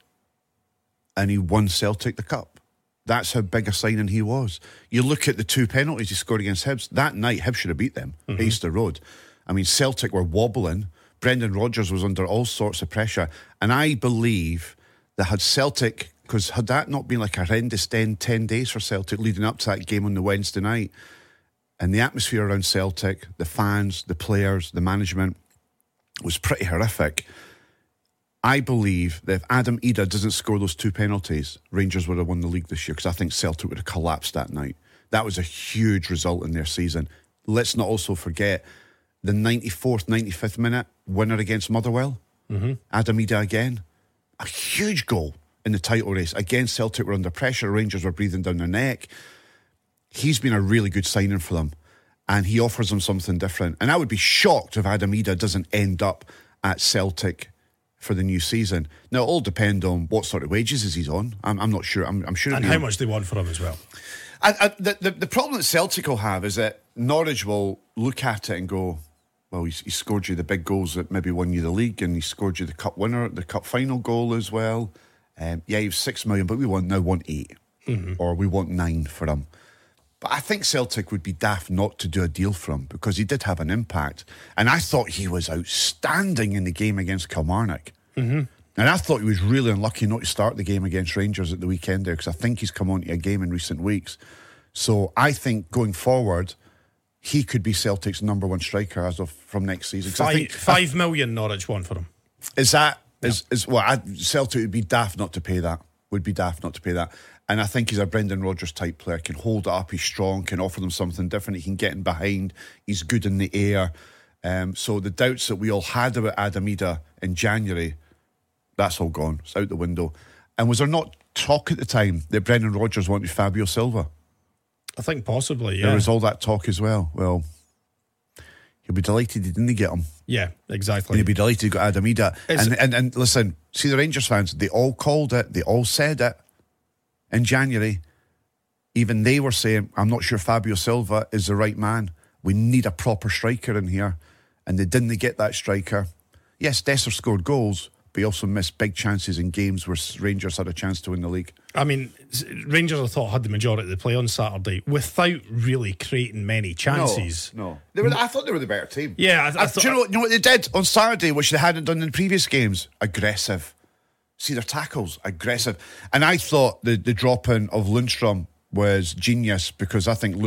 and he won Celtic the cup. That's how big a signing he was. You look at the two penalties he scored against Hibs. That night, Hibs should have beat them at Easter Road. I mean, Celtic were wobbling. Brendan Rodgers was under all sorts of pressure. And I believe that had Celtic, because had that not been like a horrendous 10 days for Celtic leading up to that game on the Wednesday night, and the atmosphere around Celtic, the fans, the players, the management, was pretty horrific. I believe that if Adam Ida doesn't score those two penalties, Rangers would have won the league this year, because I think Celtic would have collapsed that night. That was a huge result in their season. Let's not also forget the 94th, 95th minute winner against Motherwell. Adam Ida again. A huge goal in the title race. Again, Celtic were under pressure. Rangers were breathing down their neck. he's been a really good signing for them, and he offers them something different. And I would be shocked if Adam Idah doesn't end up at Celtic for the new season. Now, it'll all depend on what sort of wages is he's on. I'm not sure. I'm sure. And how much they want for him as well. The problem that Celtic will have is that Norwich will look at it and go, well, he scored you the big goals that maybe won you the league, and he scored you the cup winner, the cup final goal as well. Yeah, he was 6 million, but we want 8, or we want 9 for him. But I think Celtic would be daft not to do a deal for him, because he did have an impact. And I thought he was outstanding in the game against Kilmarnock. And I thought he was really unlucky not to start the game against Rangers at the weekend there, because I think he's come on to a game in recent weeks. So I think going forward, he could be Celtic's number 1 striker as of from next season. 5 million Norwich want for him. Is that... Celtic would be daft not to pay that. And I think he's a Brendan Rodgers type player. Can hold it up, he's strong, can offer them something different. He can get in behind, he's good in the air. So the doubts that we all had about Adam Idah in January, that's all gone. It's out the window. And was there not talk at the time that Brendan Rodgers wanted Fabio Silva? I think possibly, yeah. There was all that talk as well. Well, he'll be delighted he didn't get him. Yeah, exactly. And he'll be delighted he got Adam Idah. And listen, see the Rangers fans, they all called it, they all said it. In January, even they were saying, I'm not sure Fabio Silva is the right man. We need a proper striker in here. And they didn't get that striker. Yes, Dessers scored goals, but he also missed big chances in games where Rangers had a chance to win the league. I mean, Rangers, I thought, had the majority of the play on Saturday without really creating many chances. No. I thought they were the better team. Yeah, I thought... Do you know what they did on Saturday, which they hadn't done in previous games? Aggressive. See their tackles, aggressive. And I thought the drop-in of Lundstrom was genius, because I think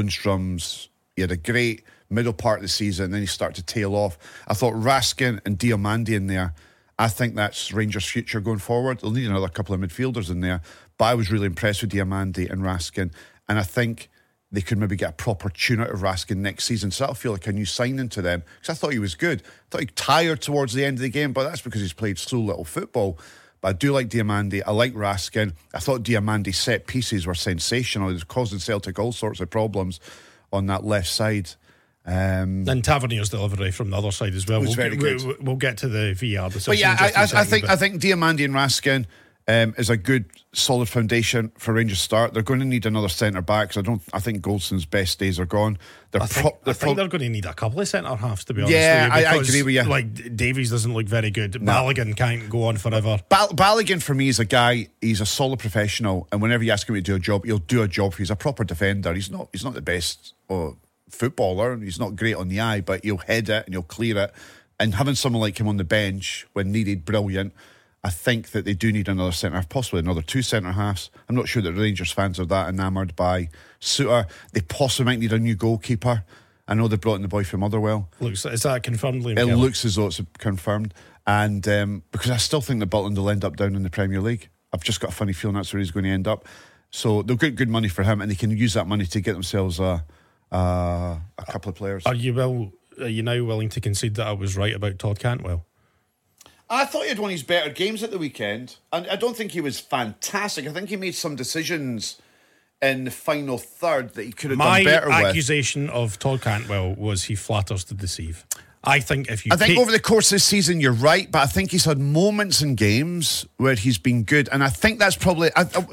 he had a great middle part of the season, and then he started to tail off. I thought Raskin and Diomande in there, I think that's Rangers' future going forward. They'll need another couple of midfielders in there, but I was really impressed with Diomande and Raskin, and I think they could maybe get a proper tune out of Raskin next season. So that'll feel like a new signing to them, because I thought he was good. I thought he tired towards the end of the game, but that's because he's played so little football. But I do like Diomande. I like Raskin. I thought Diamande's set pieces were sensational. He was causing Celtic all sorts of problems on that left side. And Tavernier's delivery from the other side as well. Was very good. We'll get to the VAR decision. But yeah, I think Diomande and Raskin is a good, solid foundation for Rangers start. They're going to need another centre back, because I think Goldson's best days are gone. I think they're going to need a couple of centre halves, to be honest. Yeah, with you, I agree with you. Like, Davies doesn't look very good. No. Balogun can't go on forever. Balogun for me is a guy. He's a solid professional, and whenever you ask him to do a job, he'll do a job. He's a proper defender. He's not the best footballer. He's not great on the eye, but he'll head it and he'll clear it. And having someone like him on the bench when needed, brilliant. I think that they do need another centre half, possibly another 2 centre halves. I'm not sure that Rangers fans are that enamoured by Suter. They possibly might need a new goalkeeper. I know they brought in the boy from Motherwell. Is that confirmed, Liam It Kelly? looks as though it's confirmed. And because I still think that Butland will end up down in the Premier League. I've just got a funny feeling that's where he's going to end up. So they'll get good money for him, and they can use that money to get themselves a couple of players. Are you now willing to concede that I was right about Todd Cantwell? I thought he had one of his better games at the weekend. And I don't think he was fantastic. I think he made some decisions in the final third that he could have done better with. My accusation of Todd Cantwell was he flatters to deceive. I think over the course of this season, you're right, but I think he's had moments in games where he's been good, and I think that's probably.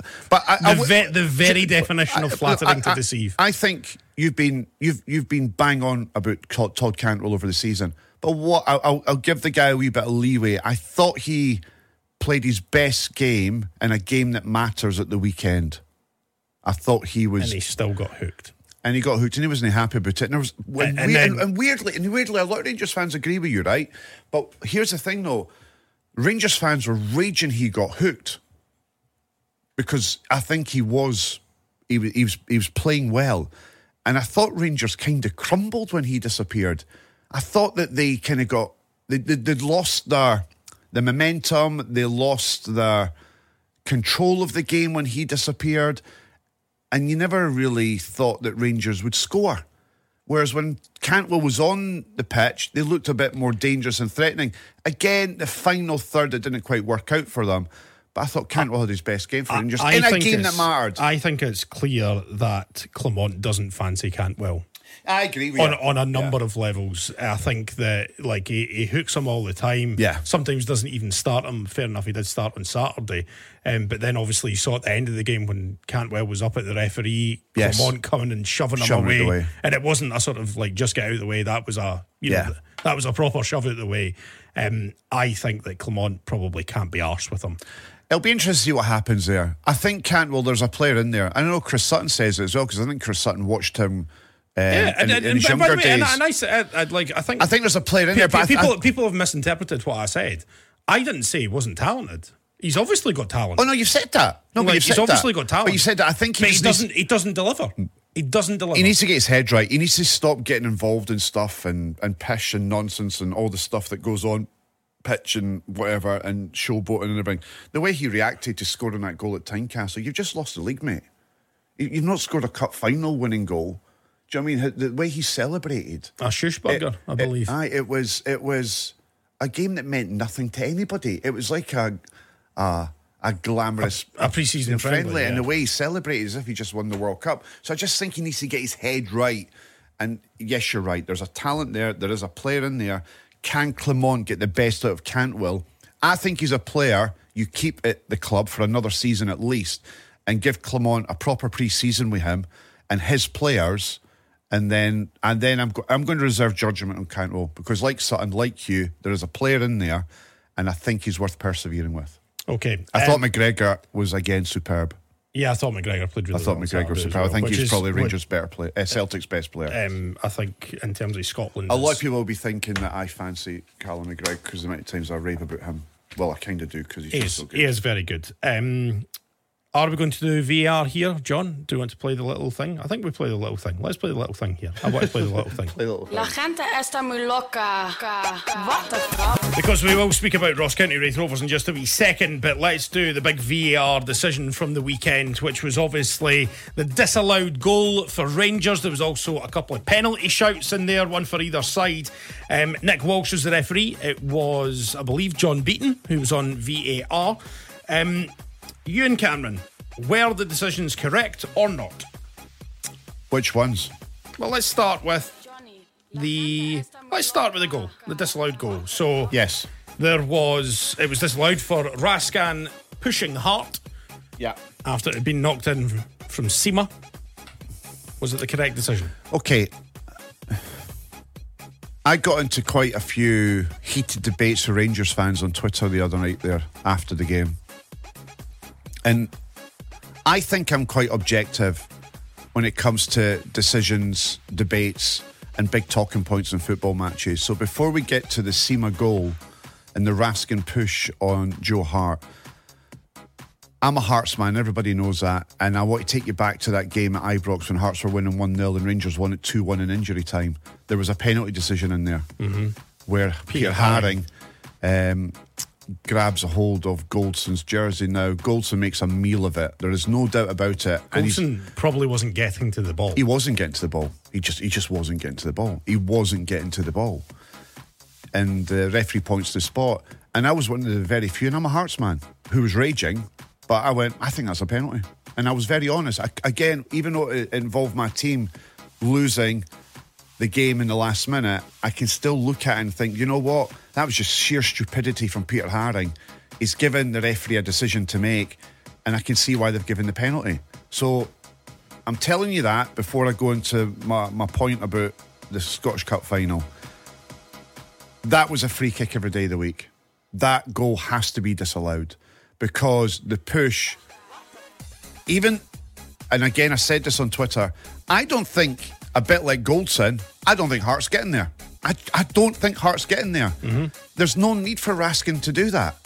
The very definition of flattering to deceive. I think you've been bang on about Todd Cantwell over the season, but I'll give the guy a wee bit of leeway. I thought he played his best game in a game that matters at the weekend. I thought he was, and he still got hooked. And he got hooked, and he wasn't happy about it. And weirdly, a lot of Rangers fans agree with you, right? But here's the thing, though: Rangers fans were raging he got hooked, because I think he was playing well, and I thought Rangers kind of crumbled when he disappeared. I thought that they kind of they'd lost the momentum, they lost their control of the game when he disappeared. And you never really thought that Rangers would score. Whereas when Cantwell was on the pitch, they looked a bit more dangerous and threatening. Again, the final third, it didn't quite work out for them. But I thought Cantwell had his best game for Rangers in a game that mattered. I think it's clear that Clement doesn't fancy Cantwell. I agree with on a number of levels. I think that he hooks him all the time. Yeah. Sometimes doesn't even start him. Fair enough, he did start on Saturday. But then obviously you saw at the end of the game when Cantwell was up at the referee, yes. Clement coming and shoving him away. And it wasn't a sort of just get out of the way. That was a that was a proper shove out of the way. I think that Clement probably can't be arsed with him. It'll be interesting to see what happens there. I think Cantwell, there's a player in there. I know Chris Sutton says it as well, because I think Chris Sutton watched him in his younger days. I think there's a player in there. But people have misinterpreted what I said. I didn't say he wasn't talented. He's obviously got talent. Oh no, you've said that. No, but he's obviously got talent. But you said that. I think he doesn't deliver. He doesn't deliver. He needs to get his head right. He needs to stop getting involved in stuff and pish and nonsense and all the stuff that goes on pitch and whatever and showboating and everything. The way he reacted to scoring that goal at Tynecastle, you've just lost the league, mate. You've not scored a cup final winning goal. Do you know what I mean? The way he celebrated. A Schussburger, I believe. It was a game that meant nothing to anybody. It was like a glamorous a pre-season friendly, and the way he celebrated as if he just won the World Cup. So I just think he needs to get his head right. And yes, you're right. There's a talent there. There is a player in there. Can Clement get the best out of Cantwell? I think he's a player you keep at the club for another season at least and give Clement a proper pre-season with him and his players. And then I'm going to reserve judgment on Cantwell because, like Sutton, like you, there is a player in there, and I think he's worth persevering with. Okay, I thought McGregor was again superb. Yeah, I thought McGregor played really well. I thought McGregor was superb. I think he's probably Rangers' better player, Celtic's best player. I think in terms of Scotland, a lot of people will be thinking that I fancy Callum McGregor because the amount of times I rave about him. Well, I kind of do because he's just so good. He is very good. Are we going to do VAR here, John? Do you want to play the little thing? I think we play the little thing. Let's play the little thing here. I want to play the little thing. La gente está muy loca. What the fuck? Because we will speak about Ross County Raith Rovers in just a wee second, but let's do the big VAR decision from the weekend, which was obviously the disallowed goal for Rangers. There was also a couple of penalty shouts in there, one for either side. Nick Walsh was the referee. It was, I believe, John Beaton who was on VAR. Ewan Cameron, were the decisions correct or not? Which ones? Well, let's start with the goal, the disallowed goal. So yes, it was disallowed for Raskin pushing Hart. Yeah. After it had been knocked in from Sima. Was it the correct decision? Okay. I got into quite a few heated debates with Rangers fans on Twitter the other night there after the game. And I think I'm quite objective when it comes to decisions, debates, and big talking points in football matches. So before we get to the Sima goal and the Raskin push on Joe Hart, I'm a Hearts man, everybody knows that. And I want to take you back to that game at Ibrox when Hearts were winning 1-0 and Rangers won it 2-1 in injury time. There was a penalty decision in there where Peter Haring grabs a hold of Goldson's jersey. Now, Goldson makes a meal of it. There is no doubt about it. Goldson probably wasn't getting to the ball. He wasn't getting to the ball. He just wasn't getting to the ball. He wasn't getting to the ball. And the referee points to the spot. And I was one of the very few, and I'm a Hearts man, who was raging. But I went, I think that's a penalty. And I was very honest. Again, even though it involved my team losing the game in the last minute, I can still look at it and think, you know what? That was just sheer stupidity from Peter Haring. He's given the referee a decision to make, and I can see why they've given the penalty. So I'm telling you that before I go into my point about the Scottish Cup final. That was a free kick every day of the week. That goal has to be disallowed because the push, even, and again I said this on Twitter, I don't think, a bit like Goldson, I don't think Hart's getting there. I don't think Hart's getting there. There's no need for Raskin to do that.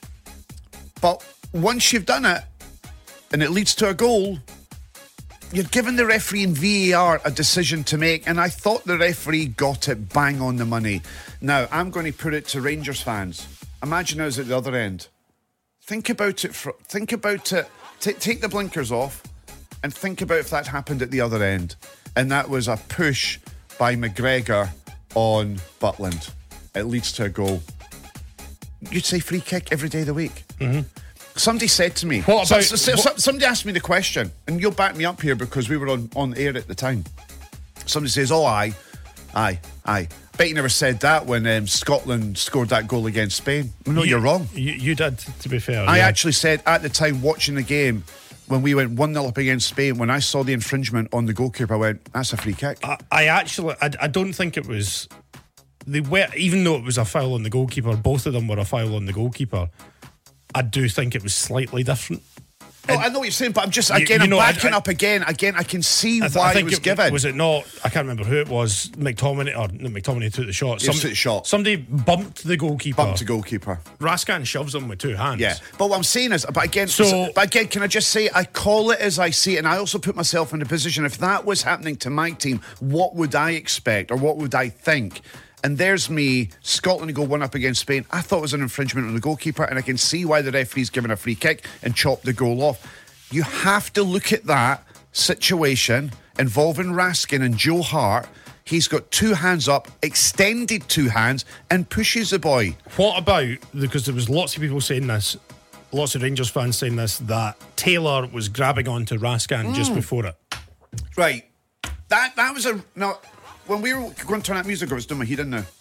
But once you've done it and it leads to a goal, you're giving the referee in VAR a decision to make, and I thought the referee got it bang on the money. Now, I'm going to put it to Rangers fans. Imagine I was at the other end. Think about it. Take the blinkers off and think about if that happened at the other end. And that was a push by McGregor on Butland. It leads to a goal. You'd say free kick every day of the week. Somebody said to me, What about- somebody asked me the question, and you'll back me up here because we were on air at the time. Somebody says, oh, aye. Bet you never said that when Scotland scored that goal against Spain. No, you're wrong. You did, to be fair. I actually said at the time watching the game, when we went 1-0 up against Spain, when I saw the infringement on the goalkeeper, I went, that's a free kick. I don't think it was. They were, even though it was a foul on the goalkeeper, both of them were a foul on the goalkeeper. I do think it was slightly different. No, I know what you're saying, but I'm just, again, I'm backing up again. Again, I can see why it was given. Was it not? I can't remember who it was. McTominay took the shot. Took the shot. Somebody bumped the goalkeeper. Bumped the goalkeeper. Raskin shoves him with two hands. Yeah, but what I'm saying is, but again, can I just say, I call it as I see it, and I also put myself in the position, if that was happening to my team, what would I expect, or what would I think? And there's me, Scotland go 1-up against Spain. I thought it was an infringement on the goalkeeper, and I can see why the referee's given a free kick and chopped the goal off. You have to look at that situation involving Raskin and Joe Hart. He's got two hands up, extended two hands, and pushes the boy. What about, because there was lots of people saying this, lots of Rangers fans saying this, that Taylor was grabbing onto Raskin just before it. Right. That was a... No, when we were going to turn that music, I was doing my heating now.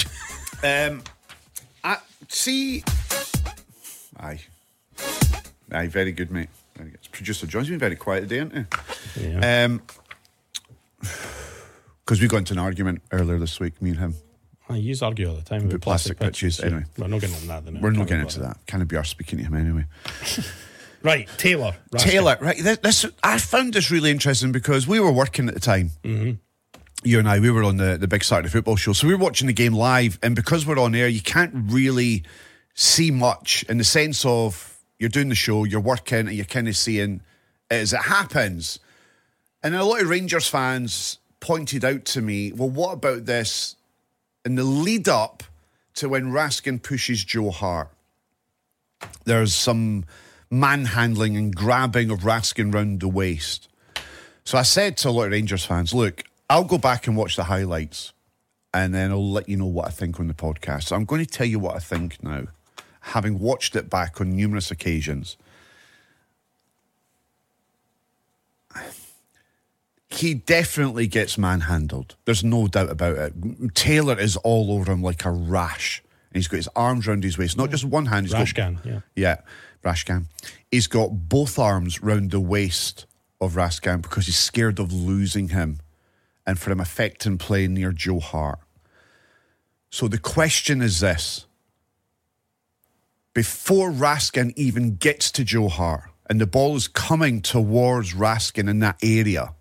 Aye, very good, mate. Very good. Producer John's been very quiet today, hasn't he? Yeah. Because we got into an argument earlier this week, me and him. You argue all the time about plastic pitches. Anyway. We're not getting into that then. We're not getting into that. Can't be arsed speaking to him anyway. Right, Taylor. Taylor, right. This I found this really interesting because we were working at the time. Mm-hmm. You and I, we were on the big Saturday football show. So we were watching the game live, and because we're on air, you can't really see much in the sense of you're doing the show, you're working, and you're kind of seeing it as it happens. And a lot of Rangers fans pointed out to me, well, what about this in the lead up to when Raskin pushes Joe Hart? There's some manhandling and grabbing of Raskin round the waist. So I said to a lot of Rangers fans, look, I'll go back and watch the highlights and then I'll let you know what I think on the podcast. So I'm going to tell you what I think now, having watched it back on numerous occasions. He definitely gets manhandled. There's no doubt about it. Taylor is all over him like a rash. And he's got his arms round his waist. Not just one hand. Raskin. Raskin. He's got both arms round the waist of Raskin because he's scared of losing him and for him affecting play near Joe Hart. So the question is this. Before Raskin even gets to Joe Hart and the ball is coming towards Raskin in that area,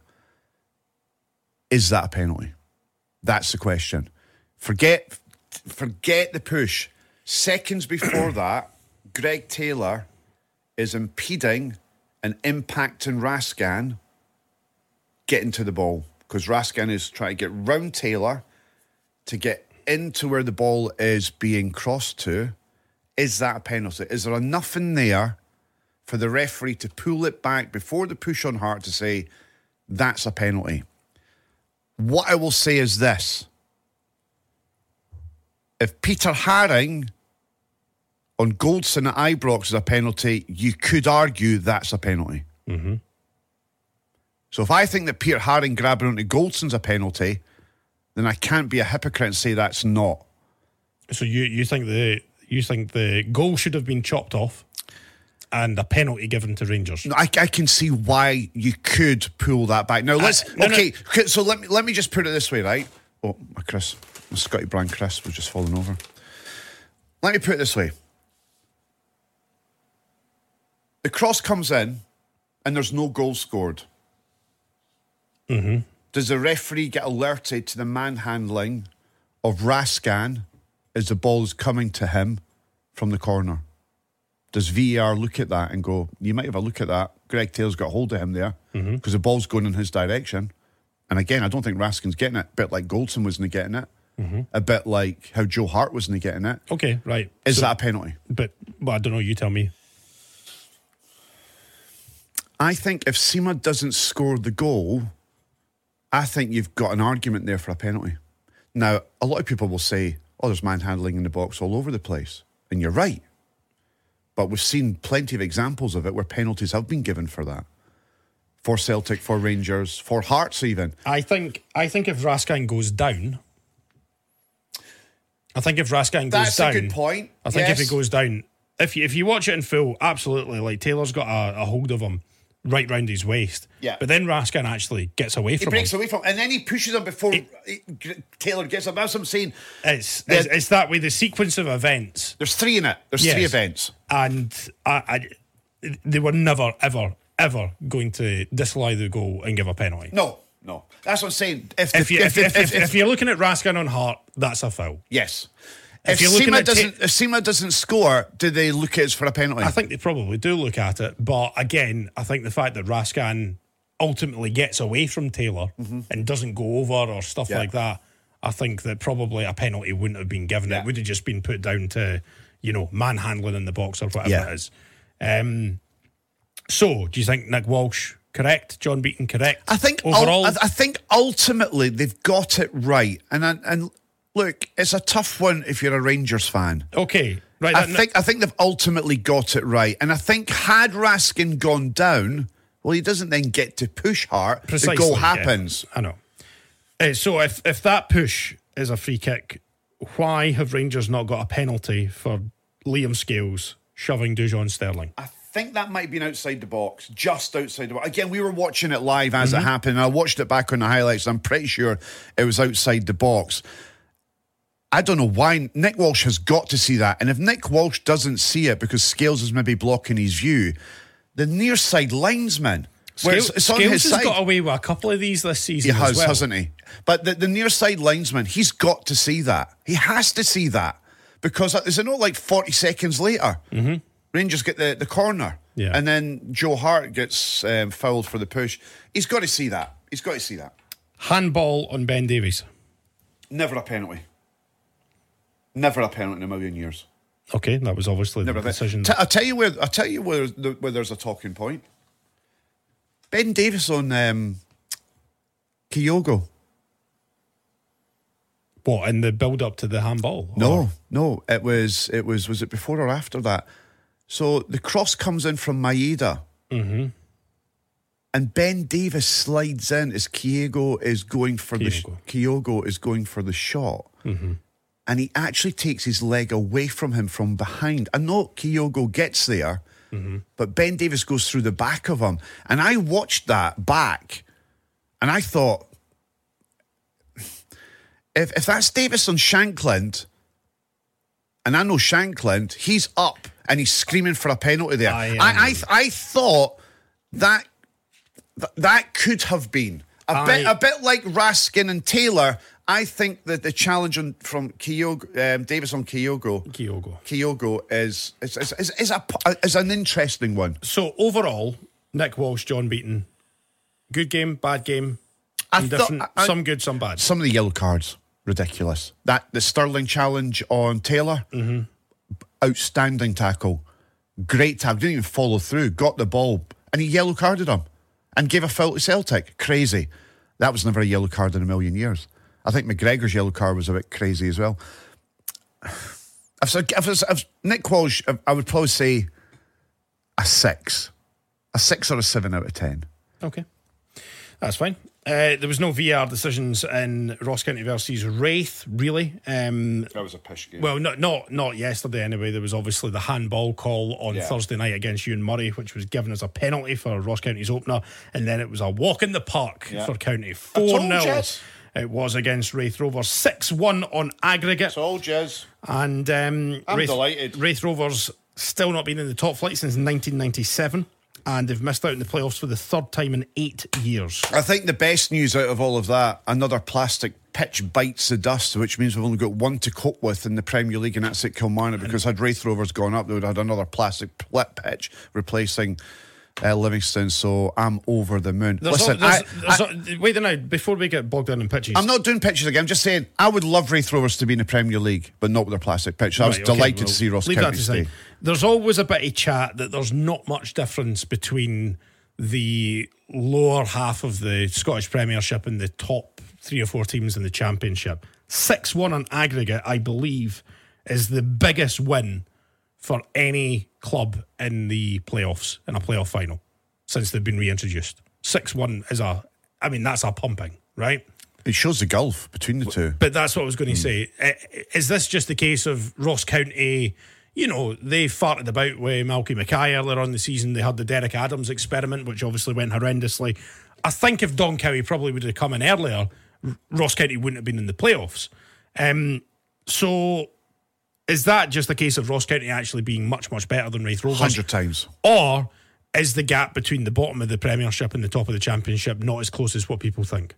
is that a penalty? That's the question. Forget the push. Seconds before that, Greg Taylor is impeding and impacting Raskin getting to the ball because Raskin is trying to get round Taylor to get into where the ball is being crossed to. Is that a penalty? Is there enough in there for the referee to pull it back before the push on Hart to say that's a penalty? What I will say is this. If Peter Haring on Goldson at Ibrox is a penalty, you could argue that's a penalty. Mm-hmm. So if I think that Peter Haring grabbing onto Goldson's a penalty, then I can't be a hypocrite and say that's not. So you think the goal should have been chopped off and a penalty given to Rangers? No, I can see why you could pull that back. Now so let me just put it this way, right? Oh, my Scotty brand Chris was just falling over. Let me put it this way. The cross comes in and there's no goal scored. Mm-hmm. Does the referee get alerted to the manhandling of Raskin as the ball is coming to him from the corner? Does VAR look at that and go, you might have a look at that. Greg Taylor's got hold of him there because the ball's going in his direction. And again, I don't think Raskin's getting it. A bit like Goldson wasn't getting it. Mm-hmm. A bit like how Joe Hart wasn't getting it. Okay, right. Is that a penalty? But I don't know. You tell me. I think if Sima doesn't score the goal, I think you've got an argument there for a penalty. Now, a lot of people will say, oh, there's manhandling in the box all over the place. And you're right. but we've seen plenty of examples of it where penalties have been given for that. For Celtic, for Rangers, for Hearts even. I think if Raskin goes down... That's a good point. I think if he goes down... If you watch it in full, absolutely, like Taylor's got a hold of him right round his waist. Yeah. But then Raskin actually gets away from him. He breaks away from him, and then he pushes him before Taylor gets him. That's what I'm saying. It's that way, the sequence of events. There's three in it. There's three events. And they were never, ever, ever going to disallow the goal and give a penalty. No. That's what I'm saying. If you're looking at Raskin on Hart, that's a foul. Yes. If Sima doesn't score, do they look at it for a penalty? I think they probably do look at it. But again, I think the fact that Raskin ultimately gets away from Taylor and doesn't go over or stuff like that, I think that probably a penalty wouldn't have been given. It would have just been put down to, manhandling in the box or whatever it is. So, do you think Nick Walsh correct? John Beaton correct? I think overall, I think ultimately they've got it right. And look, it's a tough one if you're a Rangers fan. Okay, right. I think they've ultimately got it right. And I think had Raskin gone down, well, he doesn't then get to push Hart. Precisely, the goal happens. Yeah, I know. So if that push is a free kick, why have Rangers not got a penalty for Liam Scales shoving Dujon Sterling? I think that might have been outside the box, just outside the box. Again, we were watching it live as it happened, and I watched it back on the highlights. I'm pretty sure it was outside the box. I don't know why. Nick Walsh has got to see that. And if Nick Walsh doesn't see it because Scales is maybe blocking his view, the near side linesman... Scales has got away with a couple of these this season. He has, as well. hasn't he? But the near side linesman, he's got to see that. He has to see that. Because is it not like 40 seconds later? Rangers get the corner. Yeah. And then Joe Hart gets fouled for the push. He's got to see that. Handball on Ben Davies. Never a penalty. Never a penalty in a million years. Okay, that was obviously the decision. I'll tell you where there's a talking point. Ben Davies on Kyogo. What, in the build up to the handball? No. It was it before or after that? So the cross comes in from Maeda. And Ben Davies slides in as Kyogo is going for the shot. And he actually takes his leg away from him from behind. I know Kyogo gets there, but Ben Davies goes through the back of him. And I watched that back, and I thought, if that's Davis on Shankland, and I know Shankland, he's up and he's screaming for a penalty there. I thought that could have been a bit like Raskin and Taylor. I think that the challenge from Kyogo, Davis on Kyogo is an interesting one. So overall, Nick Walsh, John Beaton, good game, bad game, some good, some bad. Some of the yellow cards, ridiculous. The Sterling challenge on Taylor, outstanding tackle, great tackle, didn't even follow through, got the ball, and he yellow carded him and gave a foul to Celtic. Crazy. That was never a yellow card in a million years. I think McGregor's yellow card was a bit crazy as well. If Nick Walsh, I would probably say a 6 or a 7 out of 10. Okay, that's fine. There was no VAR decisions in Ross County versus Raith, really. That was a pish game. Well, not yesterday anyway. There was obviously the handball call on Thursday night against Ewan Murray, which was given as a penalty for Ross County's opener, and then it was a walk in the park for County. 4-0. It was against Raith Rovers. 6-1 on aggregate. Told Jez. And I'm delighted. Raith Rovers still not been in the top flight since 1997. And they've missed out in the playoffs for the third time in 8 years. I think the best news out of all of that, another plastic pitch bites the dust, which means we've only got one to cope with in the Premier League, and that's at Kilmarnock, because had Raith Rovers gone up, they would have had another plastic pitch replacing Livingston. So I'm over the moon. Wait a minute, before we get bogged down in pitches. I'm not doing pitches again. I'm just saying I would love Raith Rovers to be in the Premier League, but not with their plastic pitch. I was delighted to see Ross County stay. There's always a bit of chat that there's not much difference between the lower half of the Scottish Premiership and the top 3 or 4 teams in the Championship. 6-1 on aggregate, I believe, is the biggest win for any club in the playoffs, in a playoff final, since they've been reintroduced. 6-1 that's a pumping, right? It shows the gulf between the two. But that's what I was going to say. Is this just the case of Ross County? You know, they farted about with Malky Mackay earlier on the season. They had the Derek Adams experiment, which obviously went horrendously. I think if Don Cowie probably would have come in earlier, Ross County wouldn't have been in the playoffs. So is that just a case of Ross County actually being much, much better than Raith Rovers? 100 times. Or is the gap between the bottom of the Premiership and the top of the Championship not as close as what people think?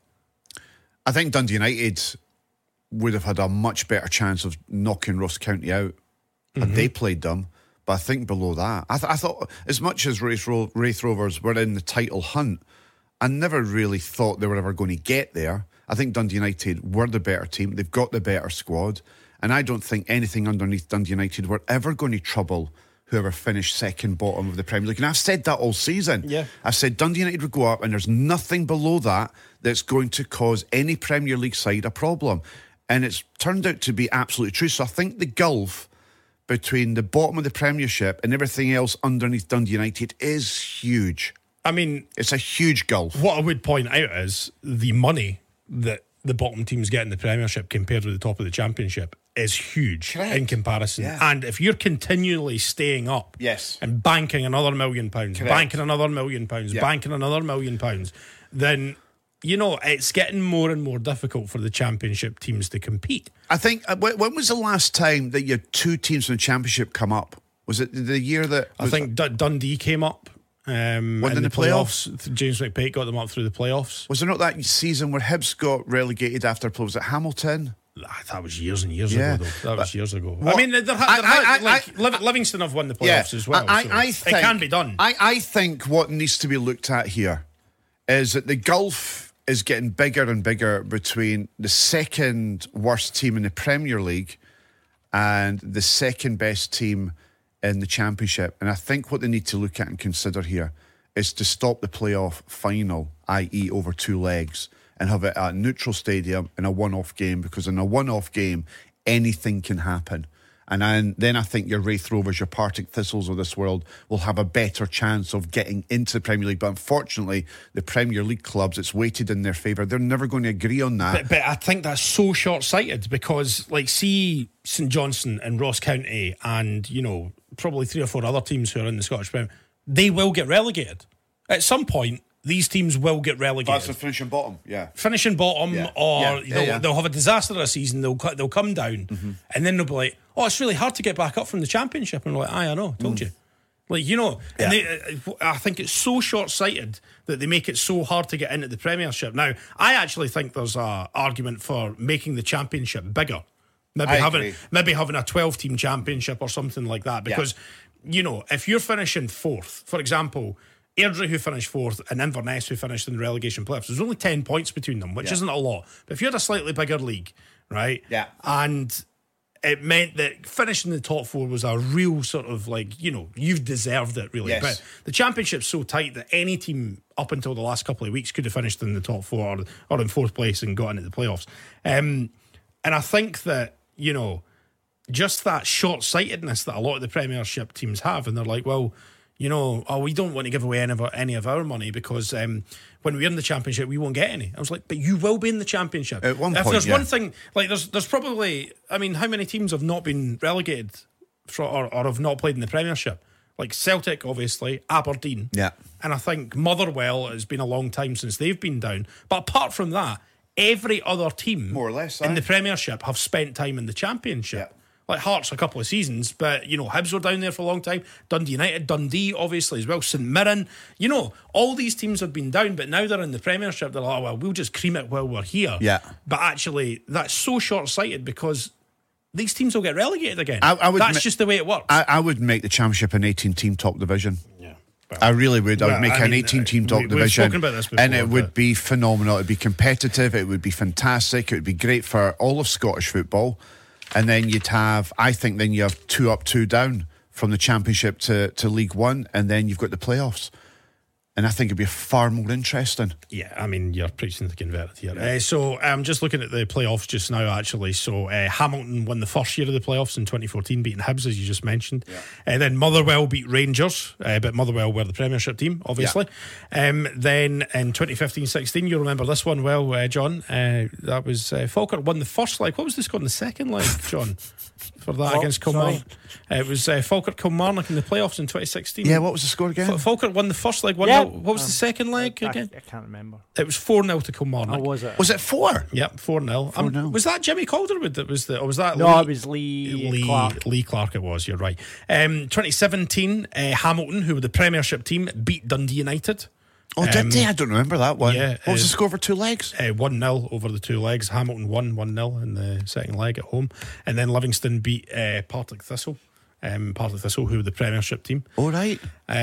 I think Dundee United would have had a much better chance of knocking Ross County out had they played them. But I think below that, I thought as much as Raith Rovers were in the title hunt, I never really thought they were ever going to get there. I think Dundee United were the better team. They've got the better squad. And I don't think anything underneath Dundee United were ever going to trouble whoever finished second bottom of the Premier League. And I've said that all season. Yeah. I've said Dundee United would go up and there's nothing below that that's going to cause any Premier League side a problem. And it's turned out to be absolutely true. So I think the gulf between the bottom of the Premiership and everything else underneath Dundee United is huge. I mean, it's a huge gulf. What I would point out is the money that the bottom teams get in the Premiership compared with the top of the Championship is huge. Correct. In comparison. Yeah. And if you're continually staying up and banking another £1 million, banking another £1 million, banking another £1 million, then, you know, it's getting more and more difficult for the Championship teams to compete. I think, when was the last time that you had two teams from the Championship come up? Was it the year that... I think Dundee came up. In the playoffs. James McPake got them up through the playoffs. Was there not that season where Hibs got relegated after was it Hamilton? That was years and years ago, though. That was years ago. What? I mean, Livingston have won the playoffs as well. I think, it can be done. I think what needs to be looked at here is that the gulf is getting bigger and bigger between the second worst team in the Premier League and the second best team in the Championship. And I think what they need to look at and consider here is to stop the playoff final, i.e. over two legs, and have it at a neutral stadium in a one-off game, because in a one-off game anything can happen. And then I think your Raith Rovers, your Partick Thistles of this world will have a better chance of getting into the Premier League. But unfortunately, the Premier League clubs, it's weighted in their favour. They're never going to agree on that. But I think that's so short-sighted, because, like, see St Johnstone and Ross County and, you know, probably 3 or 4 other teams who are in the Scottish Premier, they will get relegated. At some point, these teams will get relegated. That's the finishing bottom, finishing bottom, or they'll have a disaster of a season. They'll come down, and then they'll be like, "Oh, it's really hard to get back up from the Championship." And we're like, "I know, told you." Like, you know, and I think it's so short-sighted that they make it so hard to get into the Premiership. Now, I actually think there's an argument for making the Championship bigger. Maybe having a 12-team Championship or something like that, because you know, if you're finishing 4th, for example, Airdrie, who finished 4th, and Inverness, who finished in the relegation playoffs, there's only 10 points between them, which isn't a lot. But if you had a slightly bigger league, right? Yeah. And it meant that finishing the top 4 was a real sort of, like, you know, you've deserved it, really. Yes. But the Championship's so tight that any team up until the last couple of weeks could have finished in the top 4 or in 4th place and got into the playoffs. And I think that, you know, just that short-sightedness that a lot of the Premiership teams have, and they're like, well, you know, we don't want to give away any of our money because when we're in the Championship, we won't get any. I was like, but you will be in the Championship. At one point, if there's one thing, like there's probably, I mean, how many teams have not been relegated or have not played in the Premiership? Like Celtic, obviously, Aberdeen. Yeah. And I think Motherwell, has been a long time since they've been down. But apart from that, every other team, more or less, in the Premiership have spent time in the Championship. Yeah. Like Hearts a couple of seasons, but, you know, Hibs were down there for a long time. Dundee United, Dundee, obviously, as well. St Mirren. You know, all these teams have been down, but now they're in the Premiership. They're like, oh, well, we'll just cream it while we're here. Yeah. But actually, that's so short-sighted because these teams will get relegated again. That's just the way it works. I would make the Championship an 18-team top division. Yeah. I really would. I would make an 18-team top division. We've spoken about this before, and it would be phenomenal. It would be competitive. It would be fantastic. It would be great for all of Scottish football. And then you'd have, I think then you have 2 up, 2 down from the Championship to League One, and then you've got the playoffs. And I think it'd be far more interesting. Yeah, I mean, you're preaching to the converted here. So I'm just looking at the playoffs just now, actually. So Hamilton won the first year of the playoffs in 2014, beating Hibs, as you just mentioned. Yeah. Then Motherwell beat Rangers, but Motherwell were the Premiership team, obviously. Yeah. Then in 2015-16, you remember this one well, John. That was Falkirk won the first leg. What was the score in the second leg, John? For that against Kilmarnock. It was Falkirk Kilmarnock in the playoffs in 2016. Yeah, what was the score again? Falkirk won the first leg 1-0. What was the second leg again? I can't remember. It was 4-0 to Kilmarnock. Oh, was it? Was it 4? Yep, 4-0. 4-0. Was that Jimmy Calderwood that was or was that No, Lee? it was Lee Clark. Lee Clark it was, you're right. 2017, Hamilton, who were the Premiership team, beat Dundee United. Oh, did they? I don't remember that one. Yeah, what was the score for 2 legs? 1-0 over the 2 legs. Hamilton won 1-0 in the second leg at home. And then Livingston beat Partick Thistle. Partick Thistle, who were the Premiership team. Oh, right.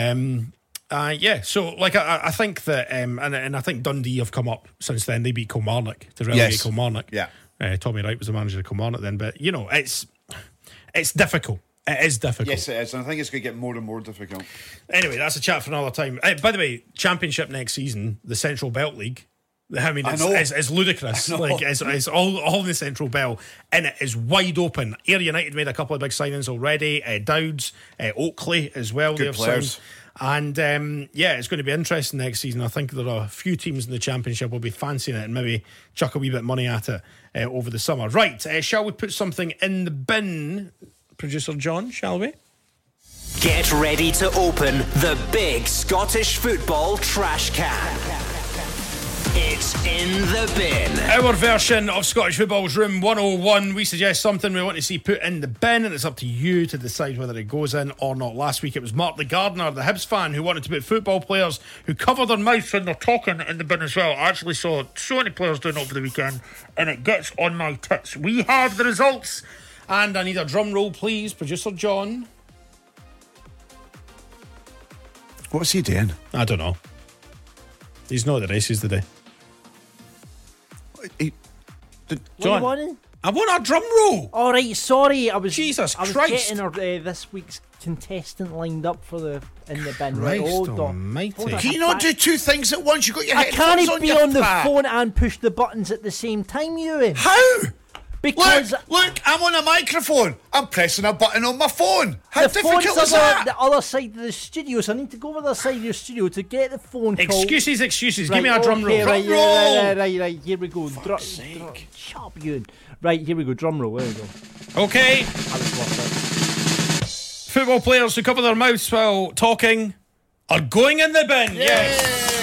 So like I think that and I think Dundee have come up since then. They beat Kilmarnock to relegate Kilmarnock. Yeah. Tommy Wright was the manager of Kilmarnock then, but you know it's difficult. It is difficult. Yes, it is. And I think it's going to get more and more difficult. Anyway, that's a chat for another time. By the way, Championship next season, the Central Belt League. I mean, it's ludicrous. Like it's all in the Central Belt, and it is wide open. Ayr United made a couple of big signings already. Dowds, Oakley as well. Good players. And it's going to be interesting next season. I think there are a few teams in the Championship will be fancying it and maybe chuck a wee bit of money at it over the summer. Right, shall we put something in the bin, Producer John, shall we? Get ready to open the big Scottish football trash can. It's in the bin. Our version of Scottish Football's Room 101. We suggest something we want to see put in the bin, and it's up to you to decide whether it goes in or not. Last week it was Mark the Gardener, the Hibs fan, who wanted to put football players who cover their mouths when they're talking in the bin as well. I actually saw so many players doing it over the weekend, and it gets on my tits. We have the results, and I need a drum roll, please, Producer John. What's he doing? I don't know. He's not at the races today. John, what you I want a drum roll. All right, sorry, I was Christ. getting our, this week's contestant lined up for the in the bin. Right, hold on. Almighty. Can you not do 2 things at once? You've got your I headphones can't be your on the pat. phone and push the buttons at the same time, Ewan. How? Because Look, I'm on a microphone. I'm pressing a button on my phone. How the difficult phone's is that? the other side of the studio, so I need to go over the side of your studio to get the phone call. Excuses. Give me a drum roll. Right, Drum roll. right. Here we go. Shut up, Ewan. Right, here we go. Drum roll. There we go. Okay. That was worth it. Football players who cover their mouths while talking are going in the bin. Yes.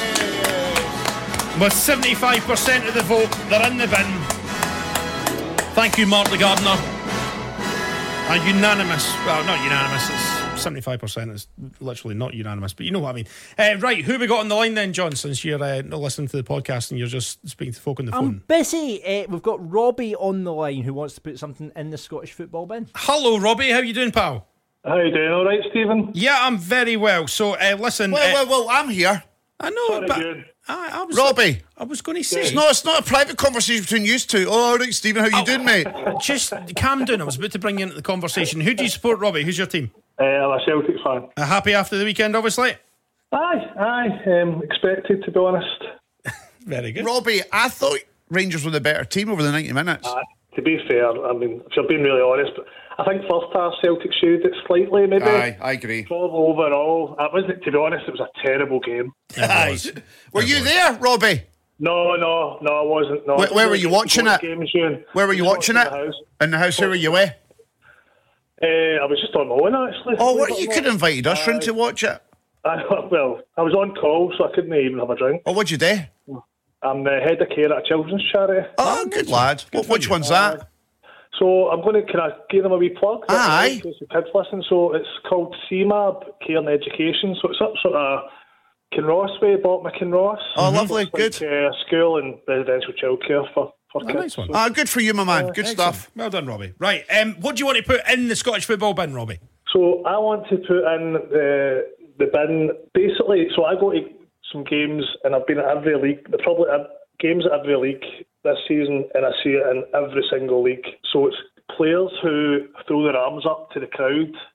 With 75% of the vote, they're in the bin. Thank you, Mark the Gardener. A unanimous, well, not unanimous, it's 75%. It's literally not unanimous, but you know what I mean. Right, who we got on the line then, John, since you're not listening to the podcast and you're just speaking to folk on the phone? I'm busy. We've got Robbie on the line who wants to put something in the Scottish football bin. Hello, Robbie. How you doing, pal? How you doing? All right, Stephen? Yeah, I'm very well. So, listen. Well, I'm here. I know, Sorry, but good. I was Robbie. I was going to say. It's not a private conversation between you two. Oh, all right, Stephen, how you doing, mate? Just calm down. I was about to bring you into the conversation. Who do you support, Robbie? Who's your team? I'm a Celtic fan. Happy after the weekend, obviously? Aye. Expected, to be honest. Very good. Robbie, I thought Rangers were the better team over the 90 minutes. To be fair, I mean, if you're being really honest, but I think first half Celtic showed it slightly, maybe. Aye, I agree. Overall, to be honest, it was a terrible game. Aye. Were you there, Robbie? No, I wasn't. No, Where were you watching it? Where were you watching it? In the house. Who were you with? I was just on my own, actually. Oh, what? You could have invited us round to watch it. Well, I was on call, so I couldn't even have a drink. Oh, what'd you do? I'm the head of care at a children's charity. Oh, good lad. Which one's that? So can I give them a wee plug? Aye. In case the kids listen. So it's called CMAB, Care and Education. So it's up sort of Kinross way, Botma Kinross. Oh, lovely, it's good. Like, school and residential childcare for kids. Nice one. Ah, good for you, my man. Good stuff. Well done, Robbie. Right, what do you want to put in the Scottish football bin, Robbie? So I want to put in the bin, basically, so I go to some games and I've been at every league, probably games at every league this season, and I see it in every single league. So it's players who throw their arms up to the crowd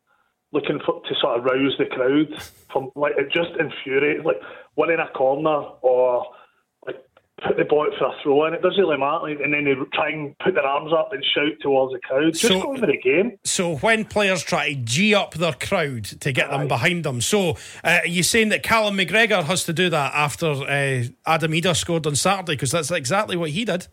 looking to sort of rouse the crowd. From like it just infuriates, like winning a corner or like put the ball out for a throw in. It doesn't really matter. Like, and then they try and put their arms up and shout towards the crowd. Just go over the game. So when players try to G up their crowd to get them behind them, so are you saying that Callum McGregor has to do that after Adam Ida scored on Saturday? Because that's exactly what he did.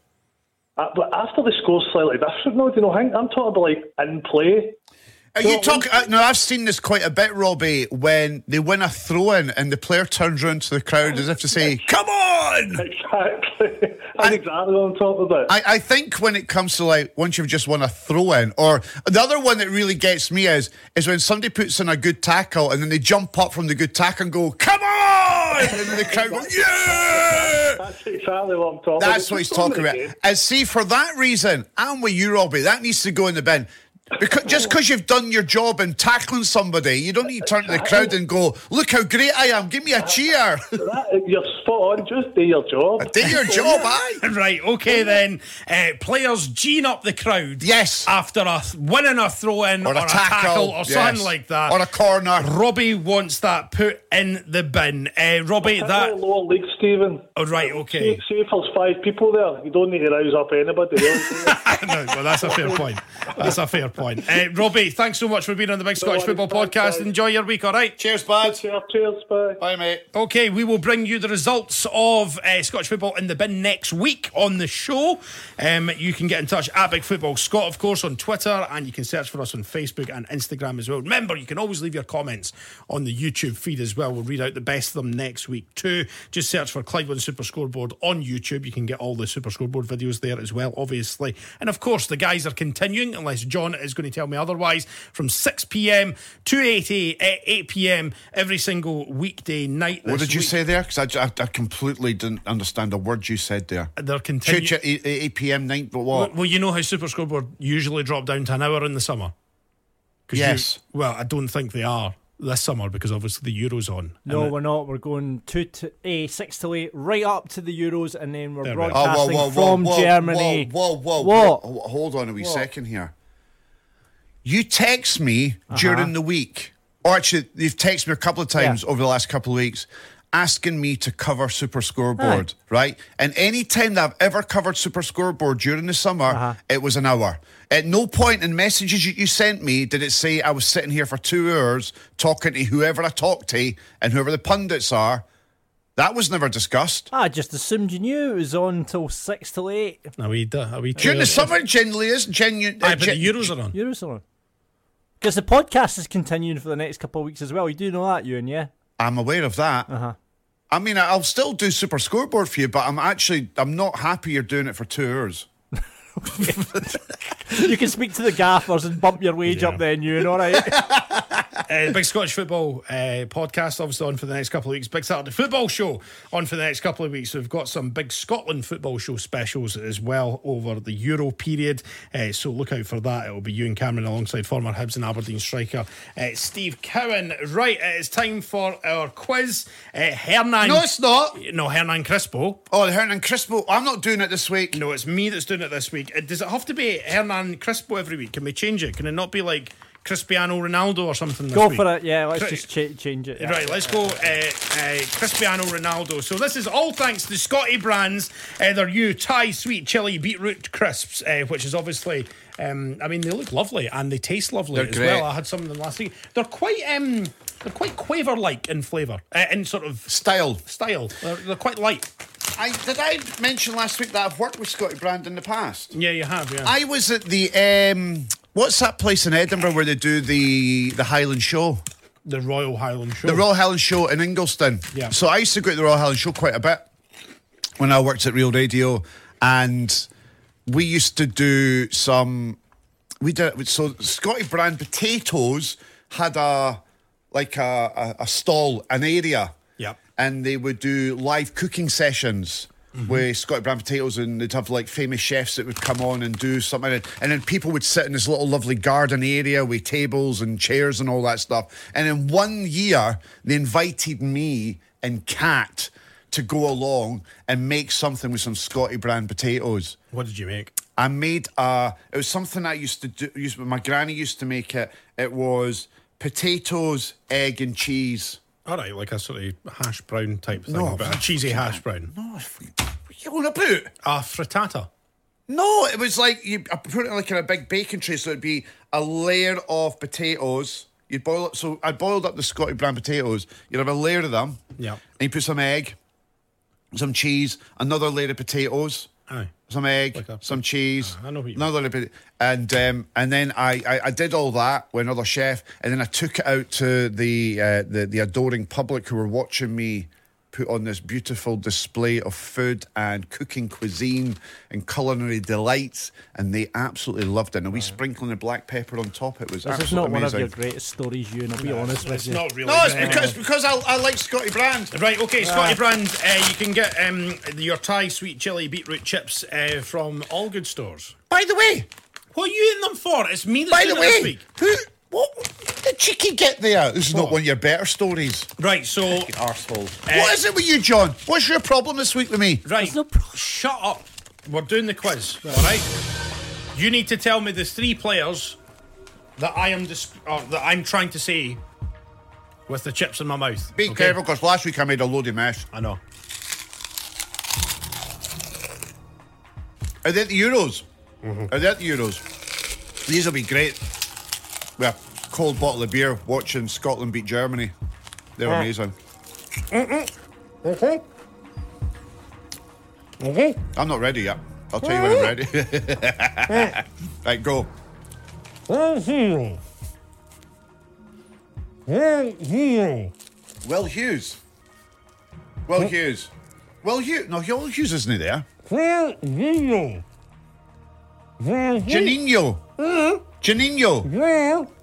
But after the score's slightly different, no, do you know? I'm talking about like in play. Are you talking? No, I've seen this quite a bit, Robbie. When they win a throw-in and the player turns around to the crowd as if to say, "Come on!" Exactly. That's exactly what I'm talking about. I think when it comes to like once you've just won a throw-in, or the other one that really gets me is when somebody puts in a good tackle and then they jump up from the good tackle and go, "Come on!" and then the crowd goes, "Yeah!" That's exactly what I'm talking about. That's what he's talking about. And see, for that reason, I'm with you, Robbie. That needs to go in the bin. Just because you've done your job in tackling somebody, you don't need to turn to the crowd and go, "Look how great I am, give me a cheer." You're spot on, just do your job. Do your job, aye. Right, okay then. Players gene up the crowd. Yes. After winning a throw-in or a tackle or something like that. Or a corner. Robbie wants that put in the bin. Robbie, that... lower league, Stephen. Oh, right, okay. See if there's 5 people there, you don't need to rouse up anybody. No, well, that's a fair point. That's a fair point. Robbie, thanks so much for being on the Big Scottish Football Podcast. Enjoy your week, all right? Cheers, bud. Cheers, bye. Bye, mate. Okay, we will bring you the results of Scottish Football in the Bin next week on the show. You can get in touch at Big Football Scott, of course, on Twitter, and you can search for us on Facebook and Instagram as well. Remember, you can always leave your comments on the YouTube feed as well. We'll read out the best of them next week too. Just search for Clyde One Super Scoreboard on YouTube. You can get all the Super Scoreboard videos there as well, obviously. And of course, the guys are continuing, unless John is going to tell me otherwise, from 6 p.m. to 8 p.m. every single weekday night. What did you say there? Because I completely didn't understand a word you said there. They're continuing. 8 p.m. night, but what? Well, you know how Super Scoreboard usually drop down to an hour in the summer? Yes. Well, I don't think they are this summer because obviously the Euro's on. No, we're not. We're going 6 till 8, right up to the Euros, and then we're broadcasting from Germany. Whoa. Hold on a wee second here. You text me during the week, or actually, you've texted me a couple of times over the last couple of weeks, asking me to cover Super Scoreboard, right? And any time that I've ever covered Super Scoreboard during the summer, it was an hour. At no point in messages you sent me did it say I was sitting here for 2 hours talking to whoever I talked to and whoever the pundits are. That was never discussed. I just assumed you knew it was on till 6 till 8. During the summer, generally is genuine. But the Euros are on. Euros are on. Because the podcast is continuing for the next couple of weeks as well. You do know that, Ewan, yeah? I'm aware of that. I mean, I'll still do Super Scoreboard for you, but I'm not happy you're doing it for 2 hours. You can speak to the gaffers and bump your wage up then, Ewan, all right? Big Scottish Football podcast obviously on for the next couple of weeks. Big Saturday Football Show on for the next couple of weeks. We've got some big Scotland Football Show specials as well over the Euro period, so look out for that. It will be Ewan Cameron alongside former Hibs and Aberdeen striker Steve Cowan. Right, it's time for our quiz. Hernan. No, it's not. No, Hernan Crispo. Oh, Hernan Crispo. I'm not doing it this week. No, it's me that's doing it this week. Does it have to be Hernan Crispo every week? Can we change it? Can it not be like Cristiano Ronaldo or something this Go week? for it, yeah. Let's just change it. Right, let's go Cristiano Ronaldo. So this is all thanks to Scotty Brands, their new Thai sweet chili beetroot crisps, which is obviously, I mean, they look lovely and they taste lovely They're as great. well. I had some of them last week. They're quite Quaver-like in flavour, in sort of Style. They're quite light. Did I mention last week that I've worked with Scotty Brand in the past? Yeah, you have, yeah. I was at the what's that place in Edinburgh where they do the Highland Show? The Royal Highland Show. The Royal Highland Show in Inglestown. Yeah. So I used to go to the Royal Highland Show quite a bit when I worked at Real Radio, and we used to do some. So Scotty Brand Potatoes had a stall, an area. Yep. And they would do live cooking sessions with Scotty Brand Potatoes, and they'd have like famous chefs that would come on and do something, and then people would sit in this little lovely garden area with tables and chairs and all that stuff. And in 1 year, they invited me and Kat to go along and make something with some Scotty Brand potatoes. What did you make? I made it was something I used to do. My granny used to make it. It was potatoes, egg, and cheese. All right, like a sort of hash brown type thing, but a cheesy hash brown. No, what are you on about? A frittata. No, it was like I put it like in a big baking tray, so it'd be a layer of potatoes. You'd boil it. So I boiled up the Scotty brand potatoes. You'd have a layer of them. Yeah. And you put some egg, some cheese, another layer of potatoes. Aye. Some egg, Like some cheese, I know what you another layer of and then I did all that with another chef, and then I took it out to the adoring public who were watching me put on this beautiful display of food and cooking cuisine and culinary delights, and they absolutely loved it. And a wee sprinkling of black pepper on top. It was This is absolutely not amazing. one of your greatest stories, Ewan, I'll be honest with It's you. not really. No, it's because I like Scotty brand. Right, okay, Scotty brand. You can get your Thai sweet chili beetroot chips from all good stores. By the way, What are you eating them for? It's me that's by doing the it this way, week. what did Cheeky get there? This is not one of your better stories. Right, so Arsehole. What is it with you, John? What's your problem this week with me? right, shut up. We're doing the quiz, all right? You need to tell me the 3 players that I'm trying to say with the chips in my mouth. Be careful, because last week I made a load of mess. I know. Are they at the Euros? Are they at the Euros? These will be great. With a cold bottle of beer, watching Scotland beat Germany. They're amazing. Okay. I'm not ready yet. I'll tell you when I'm ready. Right, go. Will Hughes. Will Hughes. Will Hughes. No, Will Hughes isn't there. Janino. Janino.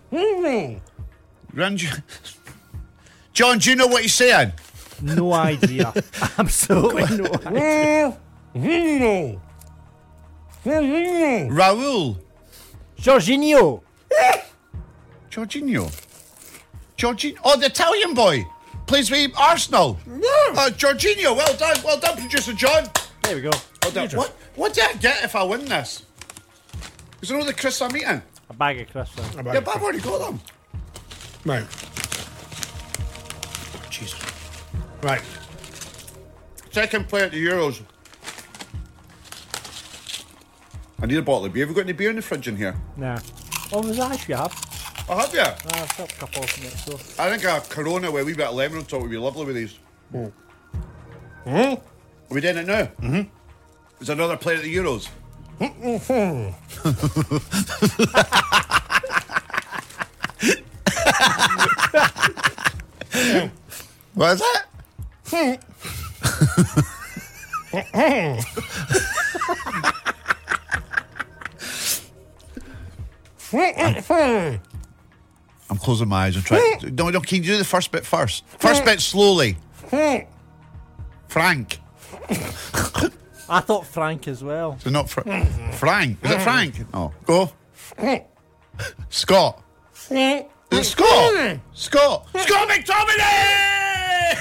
John, do you know what he's saying? No idea. Absolutely no idea. Raul. Jorginho. Jorginho. Oh, the Italian boy. Plays with Arsenal. Jorginho. Well done, producer John. There we go. Well done. What do I get if I win this? Is there all the crisps I'm eating? A bag of crisps. Yeah, but I've already got them. Right. Jesus. Right. Second player at the Euros. I need a bottle of beer. Have we got any beer in the fridge in here? Nah. Oh, was that actually have? Oh, have you? I've got a couple of next door. I think a Corona with a wee bit of lemon on top would be lovely with these. Are we doing it now? Mm-hmm. Is there another player at the Euros? What is that? I'm closing my eyes and trying. No, can you do the first bit first? First bit slowly. Frank. I thought Frank as well. So not Frank. Is it Frank? No. Go. Scott. Is it Scott? Scott. Scott McTominay!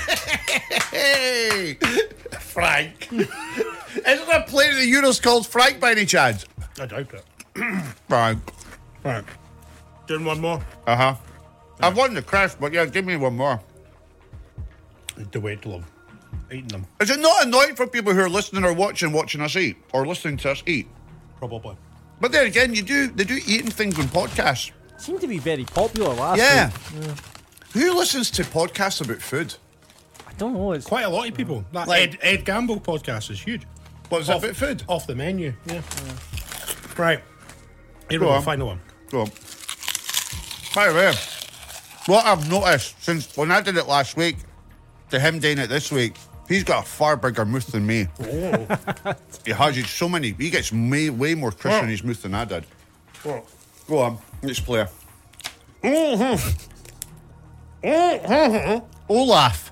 Frank. Isn't there a player in the Euros called Frank by any chance? I doubt it. Frank. Right. Doing one more. Uh-huh. I've won the crash, but yeah, give me one more. The wait till I've eaten them. Is it not annoying for people who are listening or watching us eat, or listening to us eat? Probably. But then again, they do eating things on podcasts. Seemed to be very popular last Yeah. week. Who listens to podcasts about food? I don't know. It's Quite a lot of people. That Like- Ed Gamble podcast is huge. What's that about food? Off the menu, yeah. Right. Here Go we go, on. final one. Go on. By the way, what I've noticed since when I did it last week to him doing it this week, he's got a far bigger mouth than me. He has. He's so many. He gets way more crisp in his mouth than I did. Go on. Next player. Olaf.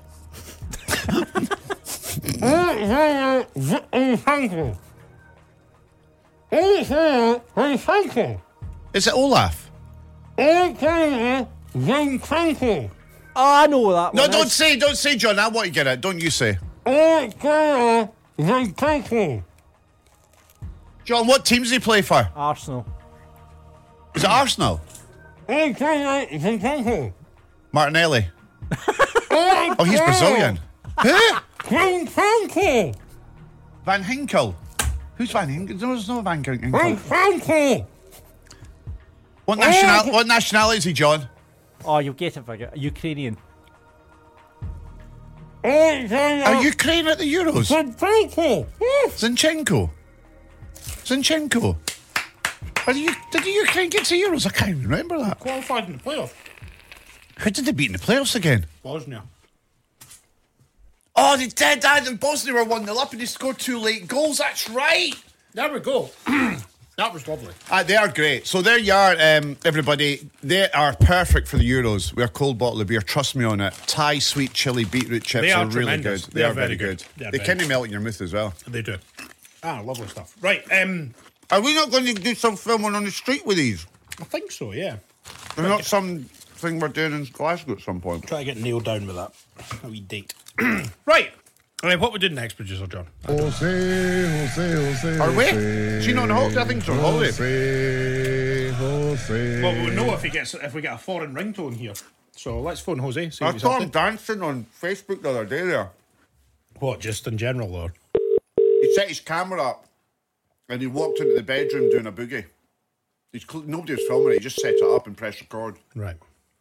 Is it Olaf? Oh, I know that No, one. don't say, John. I want to get it. Don't you say. John, what team does he play for? Arsenal. Is it Arsenal? Martinelli. Oh, he's Brazilian. Who? Van Hinkel. Who's Van Hinkel? There's no Van Hinkel. What nationality is he, John? Oh, you'll get it, figure. Ukrainian. Are Ukraine at the Euros? Zinchenko. Did the Ukraine get to Euros? I can't even remember that. Qualified in the playoff. Who did they beat in the playoffs again? Bosnia. Oh, they did. And Bosnia were 1-0 up and they scored 2 late goals. That's right. There we go. That was lovely. They are great. So there you are, everybody. They are perfect for the Euros. We're a cold bottle of beer. Trust me on it. Thai sweet chili beetroot chips They are really tremendous. good. They are very good. They kind of melt in your mouth as well. They do. Lovely stuff. Right. Are we not going to do some filming on the street with these? I think so, yeah. There's not something we're doing in Glasgow at some point. Try to get nailed down with that. A wee date. Right. What we doing next, producer John? Are we? Is he not on holiday? I think he's on holiday. Well, we'll know if we get a foreign ringtone here. So let's phone Jose. I saw him dancing on Facebook the other day there. What, just in general, or? He set his camera up and he walked into the bedroom doing a boogie. Nobody was filming it. He just set it up and pressed record. Right.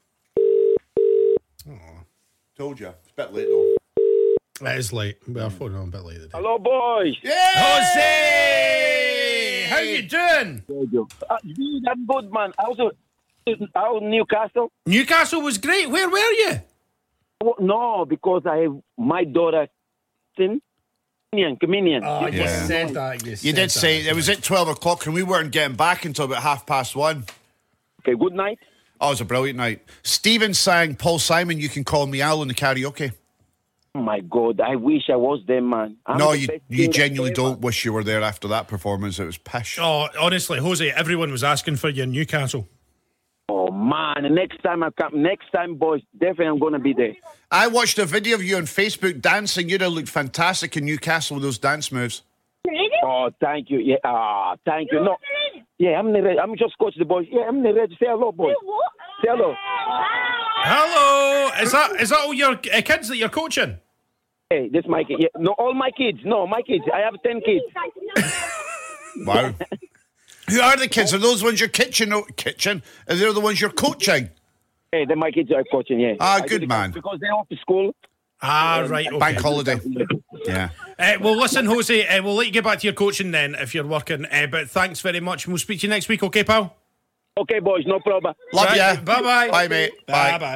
Told you. It's a bit late though. It is late. We're phoning on a bit late today. Hello, boys. Yeah! Jose! How you doing? I'm good, man. How's Newcastle? Newcastle was great. Where were you? No, because I have my daughter, comedian. Oh, you Yeah. said that. You did say it was at 12 o'clock and we weren't getting back until about 1:30. Okay, good night. Oh, it was a brilliant night. Stephen sang Paul Simon, You Can Call Me Al in the karaoke. Oh, my God. I wish I was there, man. No, you genuinely don't wish you were there after that performance. It was pish. Oh, honestly, Jose, everyone was asking for you in Newcastle. Oh, man. Next time, boys, definitely I'm going to be there. I watched a video of you on Facebook dancing. You'd have looked fantastic in Newcastle with those dance moves. Oh, thank you. Yeah, thank you. No, yeah, I'm ready. I'm just coach the boys. Yeah, I'm ready. Say hello, boys. Say hello. Hello. Is that all your kids that you're coaching? Hey, this is my kid. Yeah, no, all my kids. No, my kids. I have 10 kids. Wow. Who are the kids? Are those ones you're kitchen? Are they the ones you're coaching? Hey, they're my kids are coaching, yeah. Good man. Because they're off to school. Right. Okay. Bank holiday. Yeah. Well, listen, Jose, we'll let you get back to your coaching then if you're working. But thanks very much. We'll speak to you next week, okay, pal? Okay, boys, no problem. Love ya. Bye-bye. Bye, mate. Bye. Bye.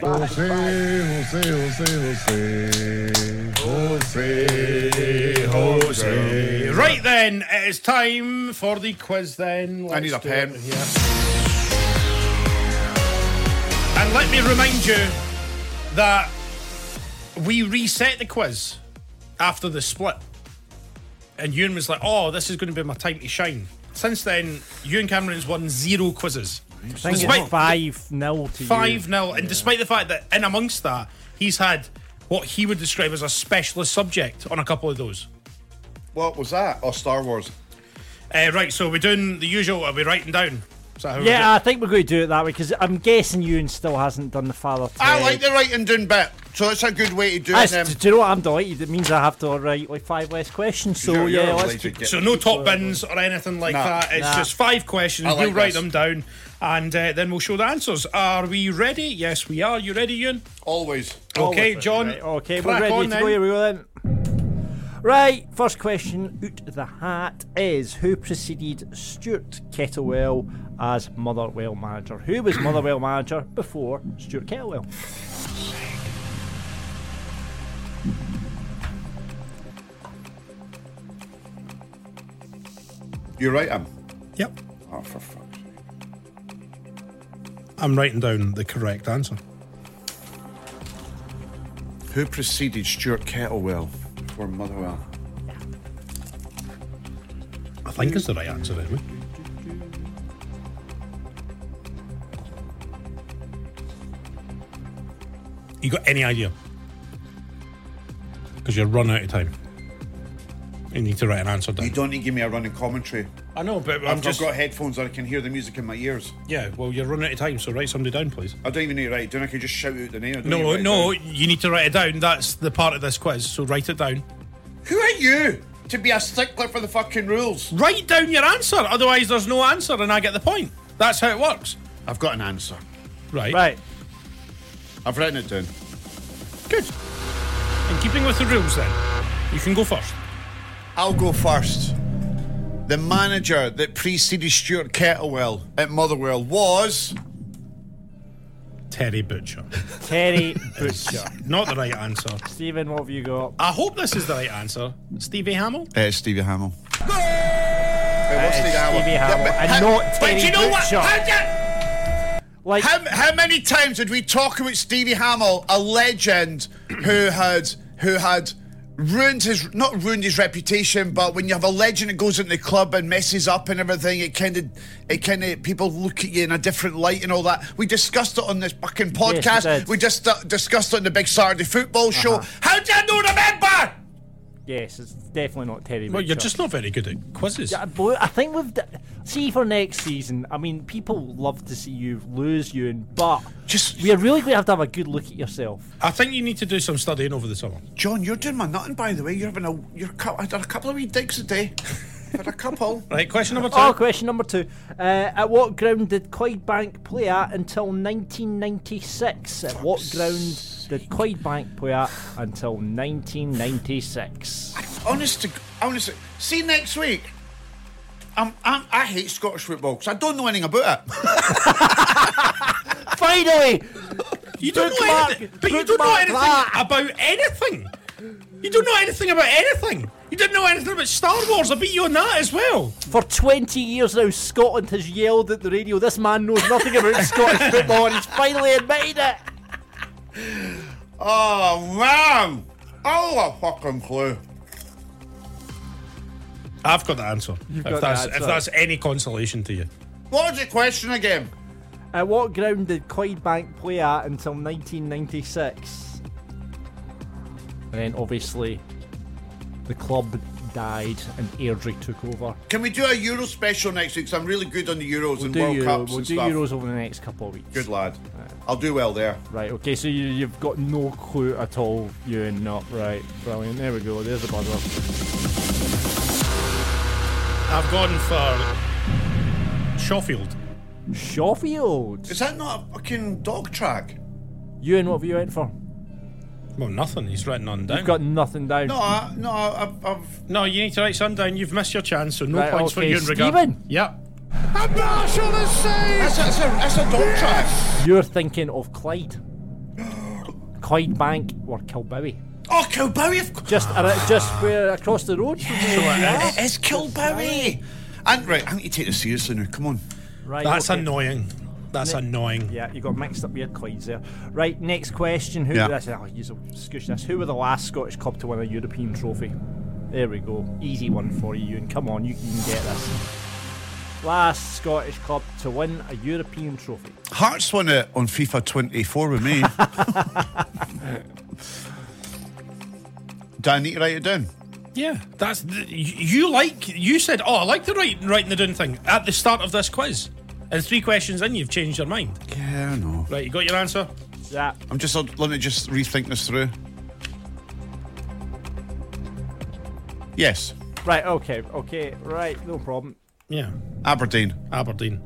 Jose. Right then, it is time for the quiz then. I need a pen. And let me remind you that we reset the quiz after the split. And Ewan was like, this is going to be my time to shine. Since then, Ewan Cameron's won 0 quizzes. I think it's 5-0 to 5-0. And despite the fact that in amongst that, he's had what he would describe as a specialist subject on a couple of those. What was that? Oh, Star Wars. Right, so we're doing the usual. Are we writing down? Yeah, I think we're going to do it that way because I'm guessing Ewan still hasn't done the Father Ted. I like the writing down bit, so it's a good way to do it. Do you know what? I'm delighted. It means I have to write like 5 less questions. So let's do. So no top bins or anything like that. It's just 5 questions. We'll write them down, and then we'll show the answers. Are we ready? Yes, we are. You ready, Ewan? Always. Okay, John. Right. Okay, we're ready to go. Here we go then. Right, first question out the hat is who preceded Stuart Kettlewell as Motherwell manager? Who was Motherwell manager before Stuart Kettlewell? You write him? Yep. Oh, for fuck's sake. I'm writing down the correct answer. Who preceded Stuart Kettlewell before Motherwell? I think it's the right answer, anyway. You got any idea? Because you're run out of time. You need to write an answer down. You don't need to give me a running commentary. I know, but I've got headphones that I can hear the music in my ears. Yeah, well, you're running out of time, so write somebody down, please. I don't even need to write it down. I can just shout out the name. No, you need to write it down. That's the part of this quiz, so write it down. Who are you to be a stickler for the fucking rules? Write down your answer, otherwise there's no answer and I get the point. That's how it works. I've got an answer. Right. I've written it down. Good. In keeping with the rules then, you can go first. I'll go first. The manager that preceded Stuart Kettlewell at Motherwell was... Terry Butcher. Terry Butcher. Not the right answer. Stephen, what have you got? I hope this is the right answer. Stevie Hamill? It's Stevie Hamill. Stevie Hamill. And not Terry But you know Butcher. what? How many times did we talk about Stevie Hamill, a legend who had ruined his reputation, but when you have a legend that goes into the club and messes up and everything, it kind of people look at you in a different light and all that. We discussed it on this fucking podcast. Yes, we just discussed it on the Big Saturday Football Show. How do I not remember? Yes, it's definitely not Terry Butcher. Well, you're just not very good at quizzes. Yeah, but I think see for next season. I mean, people love to see you lose, Ewan, but we're really going to have a good look at yourself. I think you need to do some studying over the summer. John, you're doing my nutting, by the way. You're having I did a couple of wee digs a day. Had a couple. Right, question number 2. Oh, question number 2. At what ground did Clydebank play at until 1996? At what ground did Clydebank play at until 1996? Honestly, see next week. I hate Scottish football because I don't know anything about it. Finally, you don't know anything, but you don't know anything about anything. You don't know anything about anything. You didn't know anything about Star Wars. I beat you on that as well. For 20 years now, Scotland has yelled at the radio, this man knows nothing about Scottish football, and he's finally admitted it. Oh, man. Oh, a fucking clue. I've got the answer. If that's any consolation to you. What was the question again? At what ground did Clydebank play at until 1996? And then, obviously, the club died and Airdrie took over. Can we do a Euro special next week? Because I'm really good on the Euros and World Cups We'll and do stuff. Euros over the next couple of weeks. Good lad. I'll do well there. Right, okay, so you've got no clue at all, Ewan. Not right. Brilliant. There we go. There's the buzzer. I've gone for Shawfield. Shawfield? Is that not a fucking dog track? Ewan, what have you went for? Well, nothing. He's written none down. You've got nothing down. I've... No, you need to write something down. You've missed your chance, so no Right, points for okay, you in regard. Stephen? Yep. A Marshall the save! That's a dog track. You're thinking of Clyde. Clydebank or Kilbowie. Oh, Kilbowie, of course. Just where across the road from Yeah, it is Kilbowie. And right, I need to take this seriously now. Come on. Right, That's okay. annoying. That's annoying. Yeah, you got mixed up with your Clydes there. Right, next question. Who scoosh this. Who were the last Scottish club to win a European trophy? There we go. Easy one for you, and come on, you can get this. Last Scottish club to win a European trophy. Hearts won it on FIFA 24 with me. Do I need to write it down? Yeah, that's you said. Oh, I like the writing the down thing at the start of this quiz. And 3 questions in, you've changed your mind. Yeah, I know. Right, you got your answer? Yeah. Let me just rethink this through. Yes. Right, okay, right, no problem. Yeah. Aberdeen. Nice easy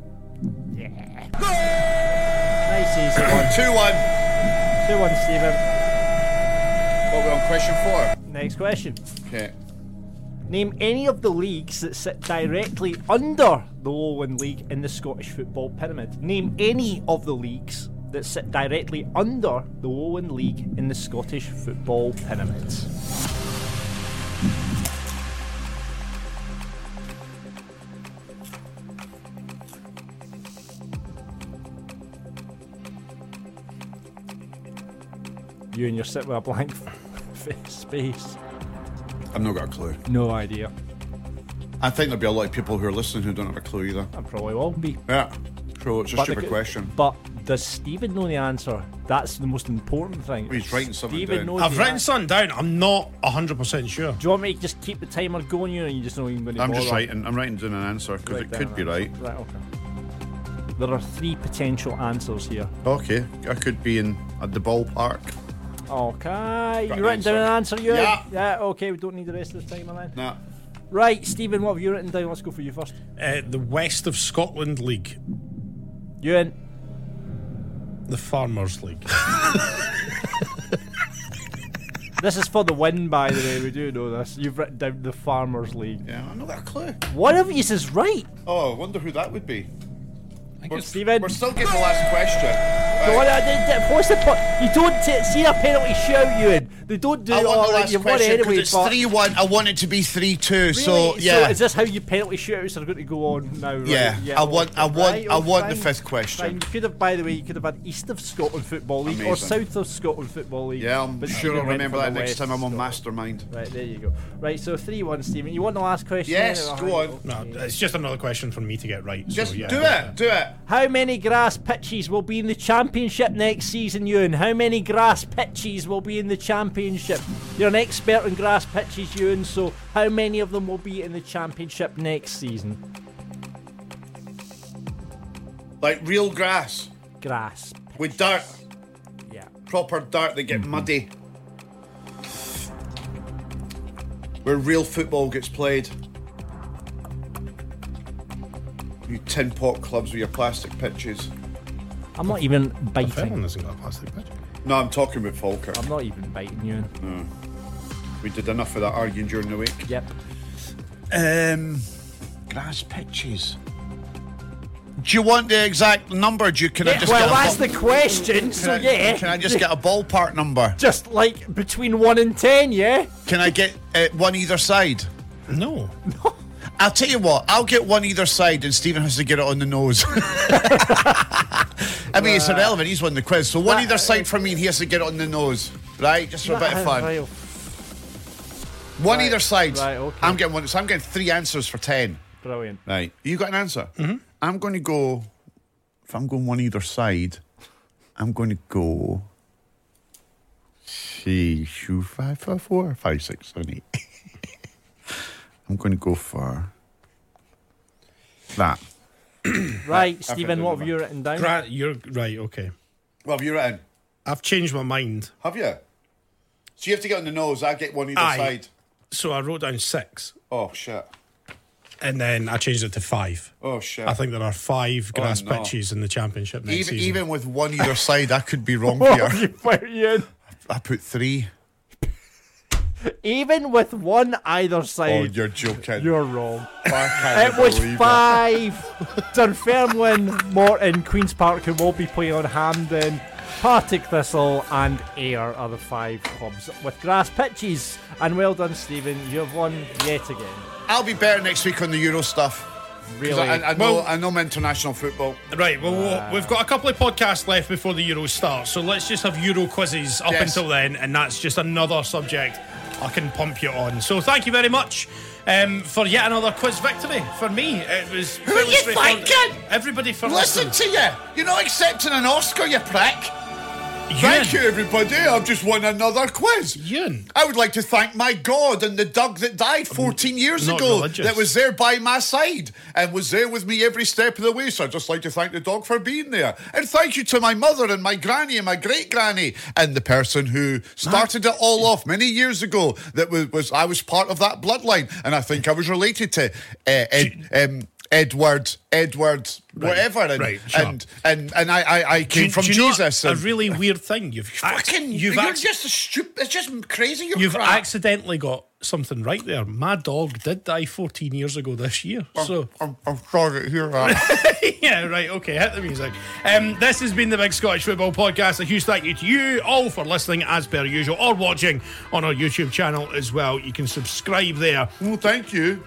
one. 2-1. 2-1, Stephen. What are we on question 4? Next question. Okay. Name any of the leagues that sit directly under the Lowland League in the Scottish football pyramid. Name any of the leagues that sit directly under the Lowland League in the Scottish football pyramids. You and you're sitting with a blank space. I've not got a clue. No idea. I think there'll be a lot of people who are listening who don't have a clue either. I probably will be. Yeah. So it's a stupid question. But Does Stephen know the answer? That's the most important thing. He's writing something Stephen down. knows I've the written answer. something down. I'm not 100% sure. Do you want me to just keep the timer going, you, and you just know you're going to I'm just writing. I'm writing down an answer because it could be right. Right, okay. There are 3 potential answers here. Okay, I could be in at the ballpark. Okay, Got you an written down an answer, you? Yeah. Okay, we don't need the rest of the timer then. Nah. Right, Stephen, what have you written down? Let's go for you first. The West of Scotland League. Ewan. The Farmers League. This is for the win, by the way. We do know this. You've written down the Farmers League. Yeah, I not got a clue. One of these is right. Oh, I wonder who that would be. Stephen. We're still getting the last question. Go on, what's the point? You don't see a penalty shout, Ewan. They don't do I want the last you've won question anyway. because it's 3-1. I want it to be 3-2. So Really? yeah. So is this how your penalty shoutouts are going to go on now? Right? Yeah, I want the fifth question. Fine. You could have, by the way, you could have had East of Scotland Football League or Amazing. South of Scotland Football League. Yeah, I'm but sure Stephen I'll went remember for that the next West time I'm on Scotland. Mastermind. Right, there you go. Right, so 3-1, Stephen. You want the last question? Yes, then, or go how- on. No, it's just another question for me to get right. Just so, yeah, do it. How many grass pitches will be in the Championship next season, Ewan? How many grass pitches will be in the Championship? You're an expert in grass pitches, Ewan, so how many of them will be in the Championship next season? Like real grass Grass. with dirt, Yeah. proper dirt that get muddy. Where real football gets played. You tin pot clubs with your plastic pitches. I'm not even Fairmont biting. hasn't got a plastic pitch. No, I'm talking about Falkirk. I'm not even biting, Ewan. We did enough of that arguing during the week. Yep. Grass pitches. Do you want the exact number? Can I just Well, get that's a the question, so yeah. Can I just get a ballpark number? Just like between 1 and 10, yeah? Can I get one either side? No. I'll tell you what, I'll get one either side and Stephen has to get it on the nose. I mean, it's irrelevant, he's won the quiz. So one either side for me and he has to get it on the nose. Right? Just for a bit of fun. Right, One either side. Right, okay. I'm getting one. So I'm getting 3 answers for 10. brilliant. Right. You got an answer? Mm-hmm. I'm going to go, if I'm going one either side, I'm going to go 3, 2, 5, 4, 5, 6, 7, 8. I'm going to go for that. Right, Stephen, what have you written down? You're right, okay. What have you written? I've changed my mind. Have you? So you have to get on the nose. I get one either Aye. side. So I wrote down 6, Oh, shit. and then I changed it to 5. Oh, shit. I think there are 5 grass no. pitches in the championship next season. Even with one either side, I could be wrong What have here. you put in? I put 3. Even with one either side, Oh, you're joking. you're wrong. I can't It was believe 5. Dunfermline, Morton, Queen's Park, who will be playing on Hampden, Partick Thistle, and Ayr are the 5 clubs with grass pitches. And well done, Stephen. You have won yet again. I'll be better next week on the Euro stuff. 'Cause Really? I know my international football. Right, well, we've got a couple of podcasts left before the Euros start, so let's just have Euro quizzes up Yes. until then, and that's just another subject I can pump you on. So thank you very much for yet another quiz victory for me. It was Who are you thanking? Everybody for Listen listening. to you. You're not accepting an Oscar, you prick. Ewan. Thank you, everybody. I've just won another quiz. Ewan. I would like to thank my God and the dog that died 14 years Not ago religious. that was there by my side and was there with me every step of the way. So I'd just like to thank the dog for being there. And thank you to my mother and my granny and my great-granny and the person who started it all off many years ago that was I was part of that bloodline. And I think I was related to Edward, whatever, and right, sure. and I came from Do you know Jesus. a and really weird thing. You're just a stupid. It's just crazy. You've crap. accidentally got something right there. My dog did die 14 years ago this year. So I'm sorry to hear that. yeah, right, okay, hit the music. This has been the Big Scottish Football Podcast. A huge thank you to you all for listening as per usual, or watching on our YouTube channel as well. You can subscribe there. Well, thank you.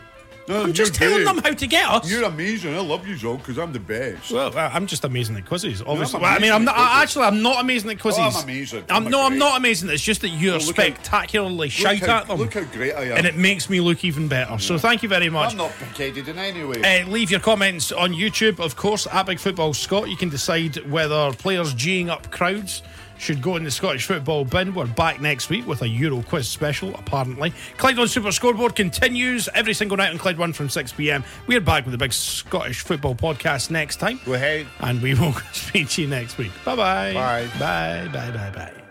No, I'm just you're telling great. them how to get us. You're amazing. I love you, all because I'm the best. Well, I'm just amazing at quizzes, obviously. I'm Well, I mean, amazing at quizzes. I'm not amazing at quizzes. Oh, I'm amazing. I'm great. not amazing. It's just that you're Well, look how- spectacularly shout at them. Look how great I am. And it makes me look even better. So thank you very much. I'm not big-headed in any way. Leave your comments on YouTube, of course, at Big Football Scott. You can decide whether players geeing up crowds should go in the Scottish football bin. We're back next week with a Euro quiz special, apparently. Clyde One Super Scoreboard continues every single night on Clyde One from 6 p.m. We're back with the Big Scottish Football Podcast next time. Go ahead. And we will speak to you next week. Bye-bye. Bye. Bye, bye, bye, bye.